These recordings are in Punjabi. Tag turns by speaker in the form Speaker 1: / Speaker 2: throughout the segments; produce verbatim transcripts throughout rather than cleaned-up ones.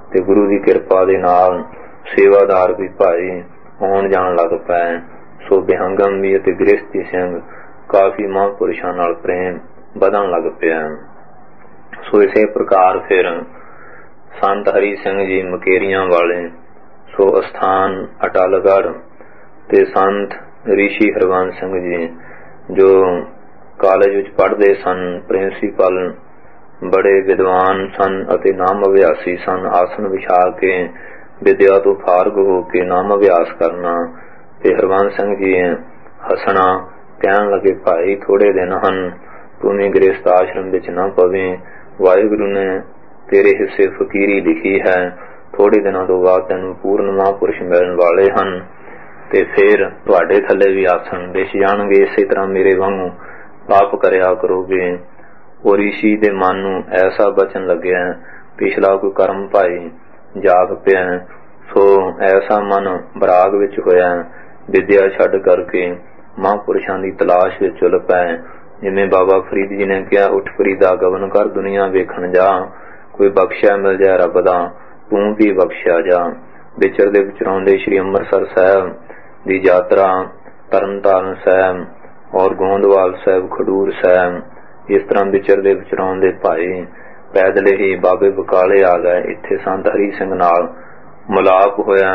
Speaker 1: ਤੇ ਗੁਰੂ ਦੀ ਕਿਰਪਾ ਦੇ ਨਾਲ ਸੇਵਾਦਾਰ ਵੀ ਭਾਈ ਆਉਣ ਜਾਣ ਲੱਗ ਪਏ। ਸੋ ਬਿਹੰਗਮ ਵੀ ਅਤੇ ਗ੍ਰਸਤੀ ਸਿੰਘ ਕਾਫੀ ਮਹਾਂਪੁਰਸ਼ਾਂ ਨਾਲ ਪ੍ਰੇਮ ਵਧਣ ਲੱਗ ਪਿਆ। ਸੋ ਇਸੇ ਪ੍ਰਕਾਰ ਫਿਰ ਸੰਤ ਹਰੀ ਸਿੰਘ ਜੀ ਮਕੇਰੀਆਂ ਵਾਲੇ, ਸੋ ਅਸਥਾਨ ਅਟਲਗੜ੍ਹ, ਤੇ ਸੰਤ ਰਿਸ਼ੀ ਹਰਵੰਸ ਸਿੰਘ ਜੀ ਜੋ ਕਾਲਜ ਵਿੱਚ ਪੜ੍ਹਦੇ ਸਨ, ਪ੍ਰਿੰਸੀਪਲ ਬੜੇ ਵਿਦਵਾਨ ਸਨ ਅਤੇ ਨਾਮ ਅਭਿਆਸੀ ਸਨ। ਆਸਣ ਵਿਛਾ ਕੇ ਵਿਦਿਆ ਤੋਂ ਫਾਰਗ ਹੋ ਕੇ ਨਾਮ ਅਭਿਆਸ ਕਰਨਾ। ਤੇ ਹਰਵੰਸ ਸਿੰਘ ਜੀ ਹੱਸਣਾ, ਕਹਿਣ ਲੱਗੇ, ਭਾਈ ਥੋੜੇ ਦਿਨ ਹਨ, ਤੂੰ ਵੀ ਗ੍ਰਸਥ ਆਸ਼ਰਮ ਵਿੱਚ ਨਾ ਪਵੇਂ। ਵਾਹਿਗੁਰੂ ਨੇ ਤੇਰੇ ਹਿੱਸੇ ਫਕੀਰੀ ਲਿਖੀ ਹੈ। ਥੋੜੇ ਦਿਨਾਂ ਤੋਂ ਬਾਅਦ ਤੈਨੂੰ ਪੂਰਨ ਮਹਾਂਪੁਰਸ਼ ਮਿਲਣ ਵਾਲੇ ਹਨ ਤੇ ਫਿਰ ਤੁਹਾਡੇ ਥੱਲੇ ਵੀ ਆਸਣ ਦਿਸ ਜਾਣਗੇ। ਇਸੇ ਤਰ੍ਹਾਂ ਮੇਰੇ ਵਾਂਗੂ ਪਾਪ ਕਰਿਆ ਕਰੋਗੇ। ਉਹ ਰਿਸ਼ੀ ਦੇ ਮਨ ਨੂੰ ਐਸਾ ਬਚਨ ਲੱਗਿਆ, ਪਿਛਲਾ ਕੋਈ ਕਰਮ ਭਾਈ ਜਾਗ ਪਿਆ। ਸੋ ਐਸਾ ਮਨ ਬਰਾਗ ਵਿੱਚ ਹੋਇਆ, ਵਿਦਿਆ ਛੱਡ ਕਰਕੇ ਮਹਾਂਪੁਰਸ਼ਾਂ ਦੀ ਤਲਾਸ਼ ਵਿੱਚ ਚੁੱਲ ਪਏ। ਜਿਵੇਂ ਬਾਬਾ ਫਰੀਦ ਜੀ ਨੇ ਕਿਹਾ, ਉੱਠ ਫਰੀਦਾ ਗਵਨ ਕਰ ਦੁਨੀਆ ਵੇਖਣ ਜਾ, ਕੋਈ ਬਖਸ਼ਿਆ ਮਿਲ ਜਾਏ ਰੱਬ ਦਾ, ਤੂੰ ਵੀ ਬਖਸ਼ਿਆ ਜਾ। ਵਿਚਰਦੇ ਵਿਚਰਾਉਂਦੇ ਸ਼੍ਰੀ ਅੰਮ੍ਰਿਤਸਰ ਸਾਹਿਬ ਦੀ ਯਾਤਰਾ, ਤਰਨ ਤਾਰਨ ਸਾਹਿਬ ਔਰ ਗੋਂਦਵਾਲ ਸਾਹਿਬ, ਖਡੂਰ ਸਾਹਿਬ, ਇਸ ਤਰ੍ਹਾਂ ਵਿਚਰਦੇ ਵਿਚਰਾਉਂਦੇ ਭਾਈ ਪੈਦਲੇ ਹੀ ਬਾਬੇ ਬਕਾਲੇ ਆ ਗਏ। ਇੱਥੇ ਸੰਤ ਹਰੀ ਸਿੰਘ ਨਾਲ ਮਿਲਾਪ ਹੋਇਆ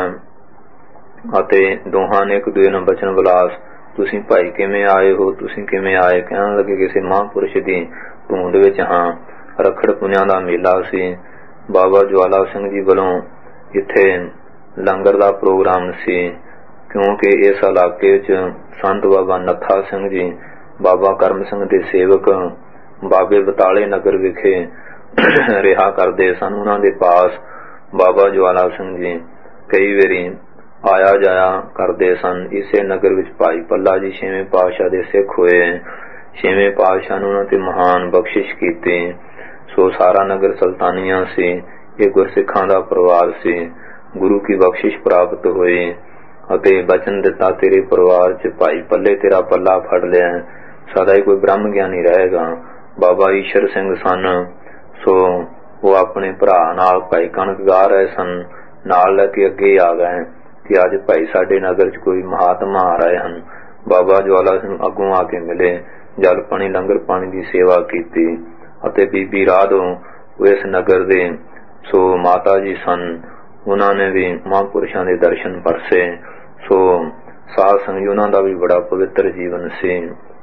Speaker 1: ਅਤੇ ਦੋਹਾਂ ਨੇ ਇੱਕ ਦੂਜੇ ਨੂੰ ਬਚਨ ਵਿਲਾਸ, ਤੁਸੀਂ ਭਾਈ ਕਿਵੇਂ ਆਏ ਹੋ, ਤੁਸੀਂ ਕਿਵੇਂ ਆਏ? ਕਹਿਣ ਲੱਗੇ, ਕਿਸੇ ਮਹਾਂਪੁਰਸ਼ ਦੀ ਧੂੰਦ ਵਿੱਚ ਹਾਂ। ਰੱਖੜ ਪੁੰਨਿਆਂ ਦਾ ਮੇਲਾ ਸੀ। ਬਾਬਾ ਜਵਾਲਾ ਸਿੰਘ ਜੀ ਵੱਲੋਂ ਇੱਥੇ ਲੰਗਰ ਦਾ ਪ੍ਰੋਗਰਾਮ ਸੀ, ਕਿਉਂਕਿ ਇਸ ਇਲਾਕੇ ਵਿੱਚ ਸੰਤ ਬਾਬਾ ਨੱਥਾ ਸਿੰਘ ਜੀ, ਬਾਬਾ ਕਰਮ ਸਿੰਘ ਦੇ ਸੇਵਕ ਬਾਬੇ ਬਤਾਲੇ ਨਗਰ ਵਿਖੇ ਰਿਹਾ ਕਰਦੇ ਸਨ। ਉਹਨਾਂ ਦੇ ਪਾਸ ਬਾਬਾ ਜਵਾਲਾ ਸਿੰਘ ਜੀ ਕਈ ਵਾਰੀ ਆਇਆ ਜਾਇਆ ਕਰਦੇ ਸਨ। ਇਸੇ ਨਗਰ ਵਿੱਚ ਭਾਈ ਪੱਲਾ ਜੀ ਛੇਵੇਂ ਪਾਤਸ਼ਾਹ ਦੇ ਸਿੱਖ ਹੋਏ। ਛੇਵੇਂ ਪਾਤਸ਼ਾਹ ਨੇ ਉਹਨਾਂ ਤੇ ਮਹਾਨ ਬਖਸ਼ਿਸ਼ ਕੀਤੀ। ਸੋ ਸਾਰਾ ਨਗਰ ਸੁਲਤਾਨੀਆਂ ਸੀ। ਇਹ ਗੁਰਸਿੱਖਾਂ ਦਾ ਪਰਿਵਾਰ ਸੀ। ਗੁਰੂ ਕੀ ਬਖਸ਼ਿਸ਼ ਪ੍ਰਾਪਤ ਹੋਈ ਅਤੇ ਬਚਨ ਦਿੱਤਾ, ਤੇਰੇ ਪਰਿਵਾਰ ਚ ਭਾਈ ਪੱਲੇ ਤੇਰਾ ਪੱਲਾ ਫੜ ਲਿਆ, ਸਦਾ ਹੀ ਕੋਈ ਬ੍ਰਹਮ ਗਿਆਨੀ ਰਹੇਗਾ। ਬਾਬਾ ਈਸ਼ਰ ਸਿੰਘ ਸਨ। ਸੋ ਉਹ ਆਪਣੇ ਭਰਾ ਨਾਲ ਭਾਈ ਕਣਕ ਗਾ ਰਹੇ ਸਨ, ਨਾਲ ਲੈ ਕੇ ਅੱਗੇ ਆ ਗਏ ਕਿ ਅੱਜ ਭਾਈ ਸਾਡੇ ਨਗਰ ਚ ਕੋਈ ਮਹਾਤਮਾ ਆ ਰਹੇ ਹਨ। ਬਾਬਾ ਜਵਾਲਾ ਸਿੰਘ ਅੱਗੋਂ ਆ ਕੇ ਮਿਲੇ, ਜਲ ਪਾਣੀ ਲੰਗਰ ਪਾਣੀ ਦੀ ਸੇਵਾ ਕੀਤੀ ਅਤੇ ਬੀਬੀ ਰਾਧੋ ਇਸ ਨਗਰ ਦੇ ਸੋ ਮਾਤਾ ਜੀ ਸਨ। ਉਹਨਾਂ ਨੇ ਵੀ ਮਹਾਂਪੁਰਸ਼ਾਂ ਦੇ ਦਰਸ਼ਨ ਪਰਸੇ। ਸੋ ਸਾਧ ਸੰਗਤ ਉਹਨਾਂ ਦਾ ਵੀ ਬੜਾ ਪਵਿੱਤਰ ਜੀਵਨ ਸੀ।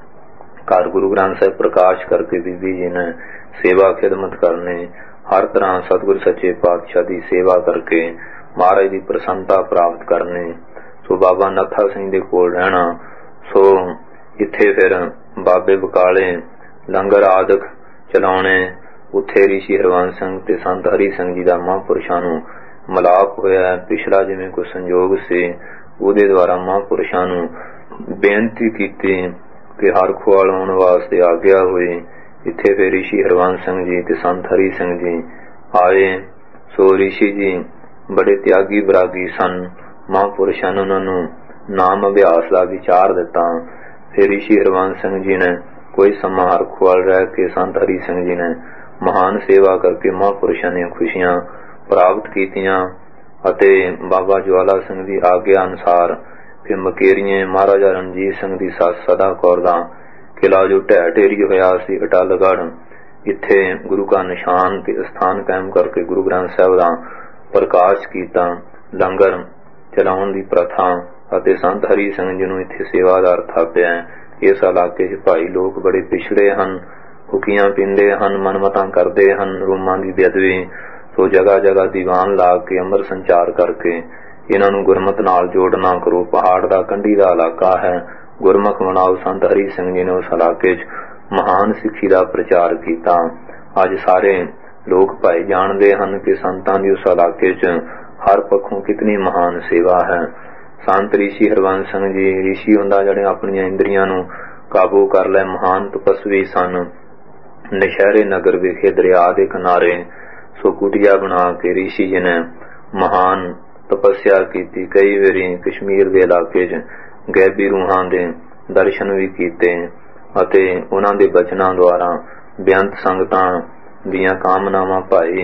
Speaker 1: ਘਰ ਗੁਰੂ ਗ੍ਰੰਥ ਸਾਹਿਬ ਪ੍ਰਕਾਸ਼ ਕਰਕੇ ਬੀਬੀ ਜੀ ਨੇ ਸੇਵਾ ਖਿਦਮਤ ਕਰਨੀ, ਹਰ ਤਰ੍ਹਾਂ ਸਤਿਗੁਰ ਸੱਚੇ ਪਾਤਸ਼ਾਹ ਦੀ ਸੇਵਾ ਕਰਕੇ ਮਹਾਰਾਜ ਦੀ ਪ੍ਰਸੰਨਤਾ ਪ੍ਰਾਪਤ ਕਰਨੀ। ਸੋ ਬਾਬਾ ਨੱਥਾ ਸਿੰਘ ਦੇ ਕੋਲ ਰਹਿਣਾ। ਸੋ ਇੱਥੇ ਫਿਰ ਬਾਬੇ ਬਕਾਲੇ ਲੰਗਰ ਆਦਿਕ ਚਲਾਉਣੇ। ਉੱਥੇ ਰਿਸ਼ੀ ਹਰਵੰਸ ਸਿੰਘ ਤੇ ਸੰਤ ਹਰੀ ਸਿੰਘ ਜੀ ਦਾ ਮਹਾਂਪੁਰਸ਼ਾਂ ਨੂੰ ਮਿਲਾਪ ਹੋਇਆ। ਪਿਛਲਾ ਜਿਵੇਂ ਕੋਈ ਸੰਯੋਗ ਸੀ, ਉਹਦੇ ਦੁਆਰਾ ਮਹਾਂਪੁਰਸ਼ਾਂ ਨੂੰ ਬੇਨਤੀ ਕੀਤੀ ਕਿ ਹਰ ਖੁਆਲ ਆਉਣ ਵਾਸਤੇ ਆਗਿਆ ਹੋਈ। ਇੱਥੇ ਫਿਰ ਰਿਸ਼ੀ ਹਰਵੰਸ ਸਿੰਘ ਜੀ ਤੇ ਸੰਤ ਹਰੀ ਸਿੰਘ ਜੀ ਆਏ। ਸੋ ਰਿਸ਼ੀ ਜੀ ਬੜੇ ਤਿਆਗੀ ਬਰਾਗੀ ਸਨ। ਮਹਾਂਪੁਰਸ਼ਾਂ ਨੇ ਉਹਨਾਂ ਨੂੰ ਨਾਮ ਅਭਿਆਸ ਦਾ ਵਿਚਾਰ ਦਿੱਤਾ। ਫਿਰ ਰਿਸ਼ੀ ਹਰਵੰਸ ਸਿੰਘ ਜੀ ਨੇ ਕੋਈ ਸਮਾਂ ਹਰ ਖੁਆਲ ਰਹਿ ਕੇ ਸੰਤ ਹਰੀ ਸਿੰਘ ਜੀ ਨੇ ਮਹਾਨ ਸੇਵਾ ਕਰਕੇ ਮਹਾਂਪੁਰਸ਼ਾਂ ਦੀਆਂ ਖੁਸ਼ੀਆਂ ਪ੍ਰਾਪਤ ਕੀਤੀਆਂ ਅਤੇ ਬਾਬਾ ਜਵਾਲਾ ਸਿੰਘ ਦੀ ਆਗਿਆ ਅਨੁਸਾਰ ਫਿਰ ਮਕੇਰੀਏ ਮਹਾਰਾਜਾ ਰਣਜੀਤ ਸਿੰਘ ਦੀ ਸੱਸ ਸਦਾ ਕੌਰ ਦਾ ਕਿਲਾ ਜੋ ਢਹਿ ਢੇਰੀ ਹੋਇਆ ਸੀ ਅਟਲਗੜ੍ਹ, ਇੱਥੇ ਗੁਰੂ ਕਾ ਨਿਸ਼ਾਨ ਤੇ ਸਥਾਨ ਕਾਇਮ ਕਰਕੇ ਗੁਰੂ ਗ੍ਰੰਥ ਸਾਹਿਬ ਦਾ ਪ੍ਰਕਾਸ਼ ਕੀਤਾ। ਲੰਗਰ ਚਲਾਉਣ ਦੀ ਪ੍ਰਥਾ ਅਤੇ ਸੰਤ ਹਰੀ ਸਿੰਘ ਜੀ ਨੂੰ ਇੱਥੇ ਸੇਵਾਦਾਰ ਥਾਪਿਆ। ਇਸ ਇਲਾਕੇ 'ਚ ਭਾਈ ਲੋਕ ਬੜੇ ਪਿਛੜੇ ਹਨ, ਹੁਕੀਆਂ ਪੀਂਦੇ ਹਨ, ਮਨਮਤਾਂ ਕਰਦੇ ਹਨ, ਰੂਮਾਂ ਦੀ ਬੇਅਦਬੀ। ਸੋ ਜਗ੍ਹਾ ਜਗ੍ਹਾ ਦੀਵਾਨ ਲਾ ਕੇ ਅੰਮ੍ਰਿਤ ਸੰਚਾਰ ਕਰਕੇ ਇਹਨਾਂ ਨੂੰ ਗੁਰਮਤ ਨਾਲ ਜੋੜਨਾ ਕਰੋ। ਪਹਾੜ ਦਾ ਕੰਢੀ ਦਾ ਇਲਾਕਾ ਹੈ, ਗੁਰਮੁਖ ਮਨਾਓ। ਸੰਤ ਹਰੀ ਸਿੰਘ ਜੀ ਨੇ ਉਸ ਇਲਾਕੇ 'ਚ ਮਹਾਨ ਸਿੱਖੀ ਦਾ ਪ੍ਰਚਾਰ ਕੀਤਾ। ਅੱਜ ਸਾਰੇ ਲੋਕ ਭਾਈ ਜਾਣਦੇ ਹਨ ਕਿ ਸੰਤਾਂ ਦੀ ਉਸ ਇਲਾਕੇ 'ਚ ਹਰ ਪੱਖੋਂ ਕਿਤਨੀ ਮਹਾਨ ਸੇਵਾ ਹੈ। ਸੰਤ ਰਿਸ਼ੀ ਹਰਵੰਸ ਸਿੰਘ ਜੀ, ਰਿਸ਼ੀ ਹੁੰਦਾ ਜਿਹੜੇ ਆਪਣੀਆਂ ਇੰਦਰੀਆਂ ਨੂੰ ਕਾਬੂ ਕਰ ਲੈ, ਮਹਾਨ ਤਪਸਵੀ ਸਨ। ਨਸ਼ਹਿਰੇ ਨਗਰ ਵਿਖੇ ਦਰਿਆ ਦੇ ਕਿਨਾਰੇ ਸੋ ਕੁਟੀਆ ਬਣਾ ਕੇ ਰਿਸ਼ੀ ਜੀ ਨੇ ਮਹਾਨ ਤਪੱਸਿਆ ਕੀਤੀ। ਕਈ ਵਾਰੀ ਕਸ਼ਮੀਰ ਦੇ ਇਲਾਕੇ 'ਚ ਗੈਬੀ ਰੂਹਾਂ ਦੇ ਦਰਸ਼ਨ ਵੀ ਕੀਤੇ ਅਤੇ ਉਹਨਾਂ ਦੇ ਬਚਨਾਂ ਦੁਆਰਾ ਬੇਅੰਤ ਸੰਗਤਾਂ ਦੀਆਂ ਕਾਮਨਾਵਾਂ ਭਾਈ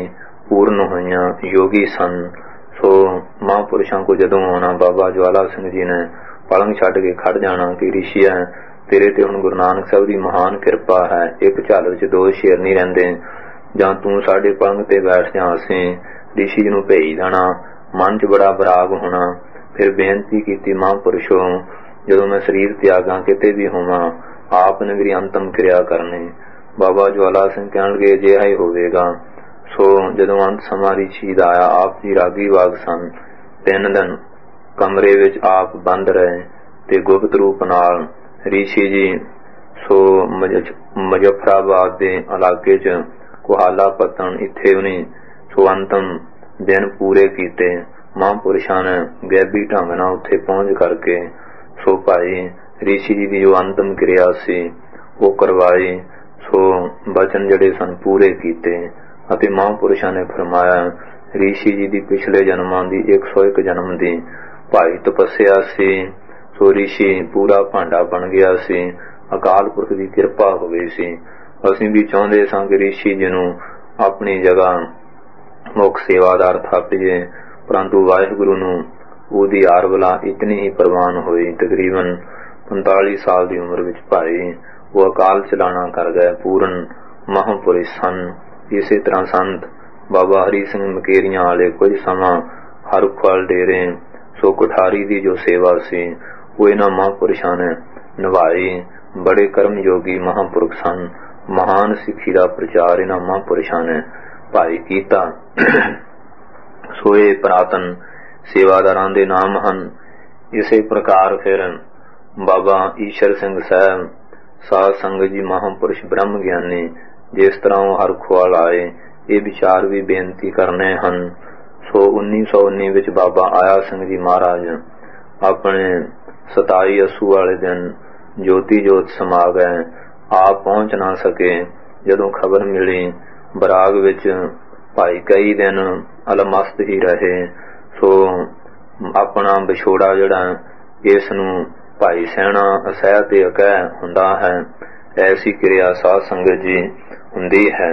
Speaker 1: ਪੂਰਨ ਹੋਈਆਂ ਯੋਗੀ ਸਨ। ਸੋ ਮਹਾਂਪੁਰਸ਼ਾਂ ਕੋ ਜਦੋਂ ਆਉਣਾ, ਬਾਬਾ ਜਵਾਲਾ ਸਿੰਘ ਜੀ ਨੇ ਪਲੰਗ ਛੱਡ ਕੇ ਖੜ ਜਾਣਾ ਕਿ ਰਿਸ਼ੀ ਹੈ, ਤੇਰੇ ਤੇ ਹੁਣ ਗੁਰੂ ਨਾਨਕ ਸਾਹਿਬ ਦੀ ਮਹਾਨ ਕਿਰਪਾ ਹੈ, ਇੱਕ ਝੱਲ ਵਿੱਚ ਦੋ ਸ਼ੇਰ ਨਹੀਂ ਰਹਿੰਦੇ, ਜਾਂ ਤੂੰ ਸਾਡੇ ਪਲੰਗ ਤੇ ਬੈਠ ਜਾ, ਅਸੀਂ ਰਿਸ਼ੀ ਜੀ ਨੂੰ ਭੇਜ ਦੇਣਾ। ਮਨ 'ਚ ਬੜਾ ਬਰਾਗ ਹੋਣਾ। ਫਿਰ ਬੇਨਤੀ ਕੀਤੀ, ਮਹਾਂਪੁਰਸ਼ੋ, ਜਦੋਂ ਮੈਂ ਸਰੀਰ ਤਿਆਗਾਂ, ਕਿਤੇ ਵੀ ਹੋਵਾਂ, ਆਪ ਨੇ ਮੇਰੀ ਅੰਤਮ ਕਿਰਿਆ ਕਰਨੀ। ਬਾਬਾ ਜਵਾਲਾ ਸਿੰਘ ਕਹਿਣ ਲੱਗੇ, ਅਜਿਹਾ ਹੀ ਹੋਵੇਗਾ। ਸੋ ਜਦੋਂ ਅੰਤ ਸਮਾਂ ਰਿਸ਼ੀ ਦਾ ਆਇਆ, ਆਪ ਜੀ ਰਾਗੀ ਬਾਗ ਸਨ। ਤਿੰਨ ਦਿਨ ਕਮਰੇ ਵਿੱਚ ਆਪ ਬੰਦ ਰਹੇ ਤੇ ਗੁਪਤ ਰੂਪ ਨਾਲ ਰਿਸ਼ੀ ਜੀ ਸੋ ਮੁਜ਼ੱਫਰਾਬਾਦ ਦੇ ਇਲਾਕੇ 'ਚ ਕੁਹਾਲਾ ਪੱਤਣ, ਇੱਥੇ ਉਹਨੇ ਸੋ ਅੰਤਮ ਦਿਨ ਪੂਰੇ ਕੀਤੇ। ਮਹਾਂਪੁਰਸ਼ਾਂ ਨੇ ਗੈਬੀ ਢੰਗ ਨਾਲ ਉੱਥੇ ਪਹੁੰਚ ਕਰਕੇ ਸੋ ਭਾਈ ਰਿਸ਼ੀ ਜੀ ਦੀ ਜੋ ਅੰਤਮ ਕਿਰਿਆ ਸੀ ਉਹ ਕਰਵਾਈ। ਸੋ ਬਚਨ ਜਿਹੜੇ ਸਨ ਪੂਰੇ ਕੀਤੇ ਅਤੇ ਮਹਾਂਪੁਰਸ਼ਾਂ ਨੇ ਫਰਮਾਇਆ, ਰਿਸ਼ੀ ਜੀ ਦੀ ਪਿਛਲੇ ਜਨਮਾਂ ਦੀ ਇੱਕ ਸੌ ਇੱਕ ਜਨਮ ਦੀ ਭਾਈ ਤਪੱਸਿਆ ਸੀ। ਸੋ ਰਿਸ਼ੀ ਪੂਰਾ ਭਾਂਡਾ ਬਣ ਗਿਆ ਸੀ, ਅਕਾਲ ਪੁਰਖ ਦੀ ਕਿਰਪਾ ਹੋ ਗਈ ਸੀ। ਅਸੀਂ ਵੀ ਚਾਹੁੰਦੇ ਸਾਂ ਕਿ ਰਿਸ਼ੀ ਜੀ ਨੂੰ ਆਪਣੀ ਜਗ੍ਹਾ ਮੁੱਖ ਸੇਵਾਦਾਰ ਥਾਪੀਏ, ਪਰੰਤੂ ਵਾਹਿਗੁਰੂ ਨੂੰ ਉਹਦੀ ਆਰਵਲਾ ਇਤਨੀ ਹੀ ਪ੍ਰਵਾਨ ਹੋਈ। ਤਕਰੀਬਨ ਪੰਤਾਲੀ ਸਾਲ ਦੀ ਉਮਰ ਵਿੱਚ ਭਾਈ ਉਹ ਅਕਾਲ ਚਲਾਣਾ ਕਰ ਗਏ। ਪੂਰਨ ਮਹਾਂਪੁਰਸ਼ ਸਨ। ਇਸੇ ਤਰ੍ਹਾਂ ਸੰਤ ਬਾਬਾ ਹਰੀ ਸਿੰਘ ਮਕੇਰੀਆਂ ਵਾਲੇ ਕੁਝ ਸਮਾਂ ਹਰਖਵਾਲ ਡੇਰੇ ਸੋ ਕੁਠਾਰੀ ਦੀ ਜੋ ਸੇਵਾ ਸੀ ਉਹ ਇਹਨਾਂ ਮਹਾਂਪੁਰਸ਼ਾਂ ਨੇ ਨਿਭਾਈ। ਬੜੇ ਕਰਮ ਯੋਗੀ ਮਹਾਂਪੁਰਖ ਸਨ। ਮਹਾਨ ਸਿੱਖੀ ਦਾ ਪ੍ਰਚਾਰ ਇਹਨਾਂ ਮਹਾਂਪੁਰਸ਼ਾਂ ਨੇ ਭਾਈ ਕੀਤਾ। ਸੋ ਇਹ ਪੁਰਾਤਨ ਸੇਵਾਦਾਰਾਂ ਦੇ ਨਾਮ ਹਨ। ਇਸੇ ਪ੍ਰਕਾਰ ਫਿਰ ਬਾਬਾ ਈਸ਼ਰ ਸਿੰਘ ਸਾਹਿਬ ਸਾਧ ਸੰਗਤ ਜੀ ਮਹਾਂਪੁਰਸ਼ ਬ੍ਰਹਮ ਗਿਆਨੀ, ਜਿਸ ਤਰ੍ਹਾਂ ਉਹ ਹਰਖਵਾਲ ਆਏ, ਇਹ ਵਿਚਾਰ ਵੀ ਬੇਨਤੀ ਕਰਨੇ ਹਨ। ਸੋ ਉੱਨੀ ਸੌ ਉੱਨੀ ਵਿੱਚ ਬਾਬਾ ਆਇਆ ਸਿੰਘ ਜੀ ਮਹਾਰਾਜ ਆਪਣੇ ਸਤਾਈ ਅੱਸੂ ਵਾਲੇ ਦਿਨ ਜੋਤੀ ਜੋਤ ਸਮਾ ਗਏ। ਆਪ ਪਹੁੰਚ ਨਾ ਸਕੇ। ਜਦੋਂ ਖਬਰ ਮਿਲੀ, ਬਰਾਗ ਵਿੱਚ ਭਾਈ ਕਈ ਦਿਨ ਅਲਮਸਤ ਹੀ ਰਹੇ। ਸੋ ਆਪਣਾ ਵਿਛੋੜਾ ਜਿਹੜਾ ਇਸ ਨੂੰ ਭਾਈ ਸਹਿਣਾ ਅਸਹਿ ਤੇ ਅਕਹਿ ਹੁੰਦਾ ਹੈ। ਐਸੀ ਕਿਰਿਆ ਸਾਧ ਸੰਗਤ ਜੀ ਹੁੰਦੀ ਹੈ।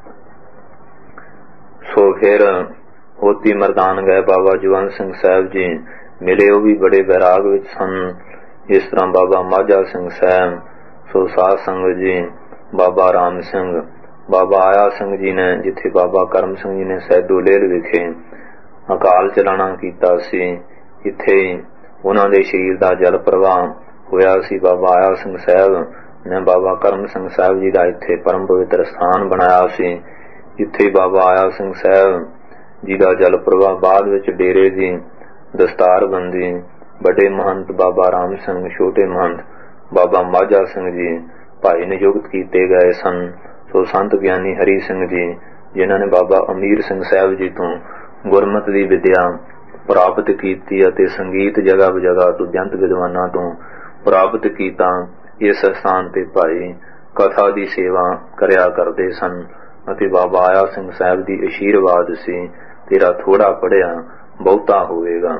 Speaker 1: ਸੋ ਫਿਰ ਹੋਤੀ ਮਰਦਾਨ ਗਏ। ਬਾਬਾ ਜਵੰਤ ਸਿੰਘ ਸਾਹਿਬ ਜੀ ਮਿਲੇ, ਉਹ ਵੀ ਬੜੇ ਵੈਰਾਗ ਵਿੱਚ ਸਨ। ਇਸ ਤਰ੍ਹਾਂ ਬਾਬਾ ਮਾਝਾ ਸਿੰਘ ਸਾਹਿਬ, ਸੋ ਸਾਧ ਸੰਗਤ ਜੀ ਬਾਬਾ ਰਾਮ ਸਿੰਘ, ਬਾਬਾ ਆਇਆ ਸਿੰਘ ਜੀ ਨੇ, ਜਿੱਥੇ ਬਾਬਾ ਕਰਮ ਸਿੰਘ ਜੀ ਨੇ ਸੈਦੋ ਲੇਰ ਵਿਖੇ ਅਕਾਲ ਚਲਾਣਾ ਕੀਤਾ ਸੀ, ਇੱਥੇ ਉਹਨਾਂ ਦੇ ਸਰੀਰ ਦਾ ਜਲ ਪ੍ਰਵਾਹ ਹੋਇਆ ਸੀ। ਬਾਬਾ ਆਇਆ ਸਿੰਘ ਸਾਹਿਬ ਨੇ ਬਾਬਾ ਕਰਮ ਸਿੰਘ ਸਾਹਿਬ ਜੀ ਦਾ ਇੱਥੇ ਪਰਮ ਪਵਿੱਤਰ ਸਥਾਨ ਬਣਾਇਆ ਸੀ। ਇੱਥੇ ਬਾਬਾ ਆਇਆ ਸਿੰਘ ਸਾਹਿਬ ਜੀ ਦਾ ਜਲ ਪ੍ਰਵਾਹ ਬਾਅਦ ਵਿੱਚ ਡੇਰੇ ਦੀ ਦਸਤਾਰਬੰਦੀ ਵੱਡੇ ਮਹੰਤ ਬਾਬਾ ਰਾਮ ਸਿੰਘ, ਛੋਟੇ ਮਹੰਤ ਬਾਬਾ ਮਾਝਾ ਸਿੰਘ ਜੀ ਭਾਈ ਨਿਯੁਕਤ ਕੀਤੇ ਗਏ ਸਨ। ਸੋ ਸੰਤ ਗਿਆਨੀ ਹਰੀ ਸਿੰਘ ਜੀ, ਜਿਨ੍ਹਾਂ ਨੇ ਬਾਬਾ ਅਮੀਰ ਸਿੰਘ ਸਾਹਿਬ ਜੀ ਤੋਂ ਗੁਰਮਤਿ ਦੀ ਵਿਦਿਆ ਪ੍ਰਾਪਤ ਕੀਤੀ ਅਤੇ ਸੰਗੀਤ ਜਗ੍ਹਾ ਜਗ੍ਹਾ ਤੋਂ ਬੇਅੰਤ ਵਿਦਵਾਨਾਂ ਤੋਂ ਪ੍ਰਾਪਤ ਕੀਤਾ, ਇਸ ਸਥਾਨ ਤੇ ਭਾਈ ਕਥਾ ਦੀ ਸੇਵਾ ਕਰਿਆ ਕਰਦੇ ਸਨ। ਅਤੇ ਬਾਬਾ ਆਇਆ ਸਿੰਘ ਸਾਹਿਬ ਦੀ ਅਸ਼ੀਰਵਾਦ ਸੀ, ਤੇਰਾ ਥੋੜਾ ਪੜਿਆ ਬਹੁਤਾ ਹੋਵੇਗਾ।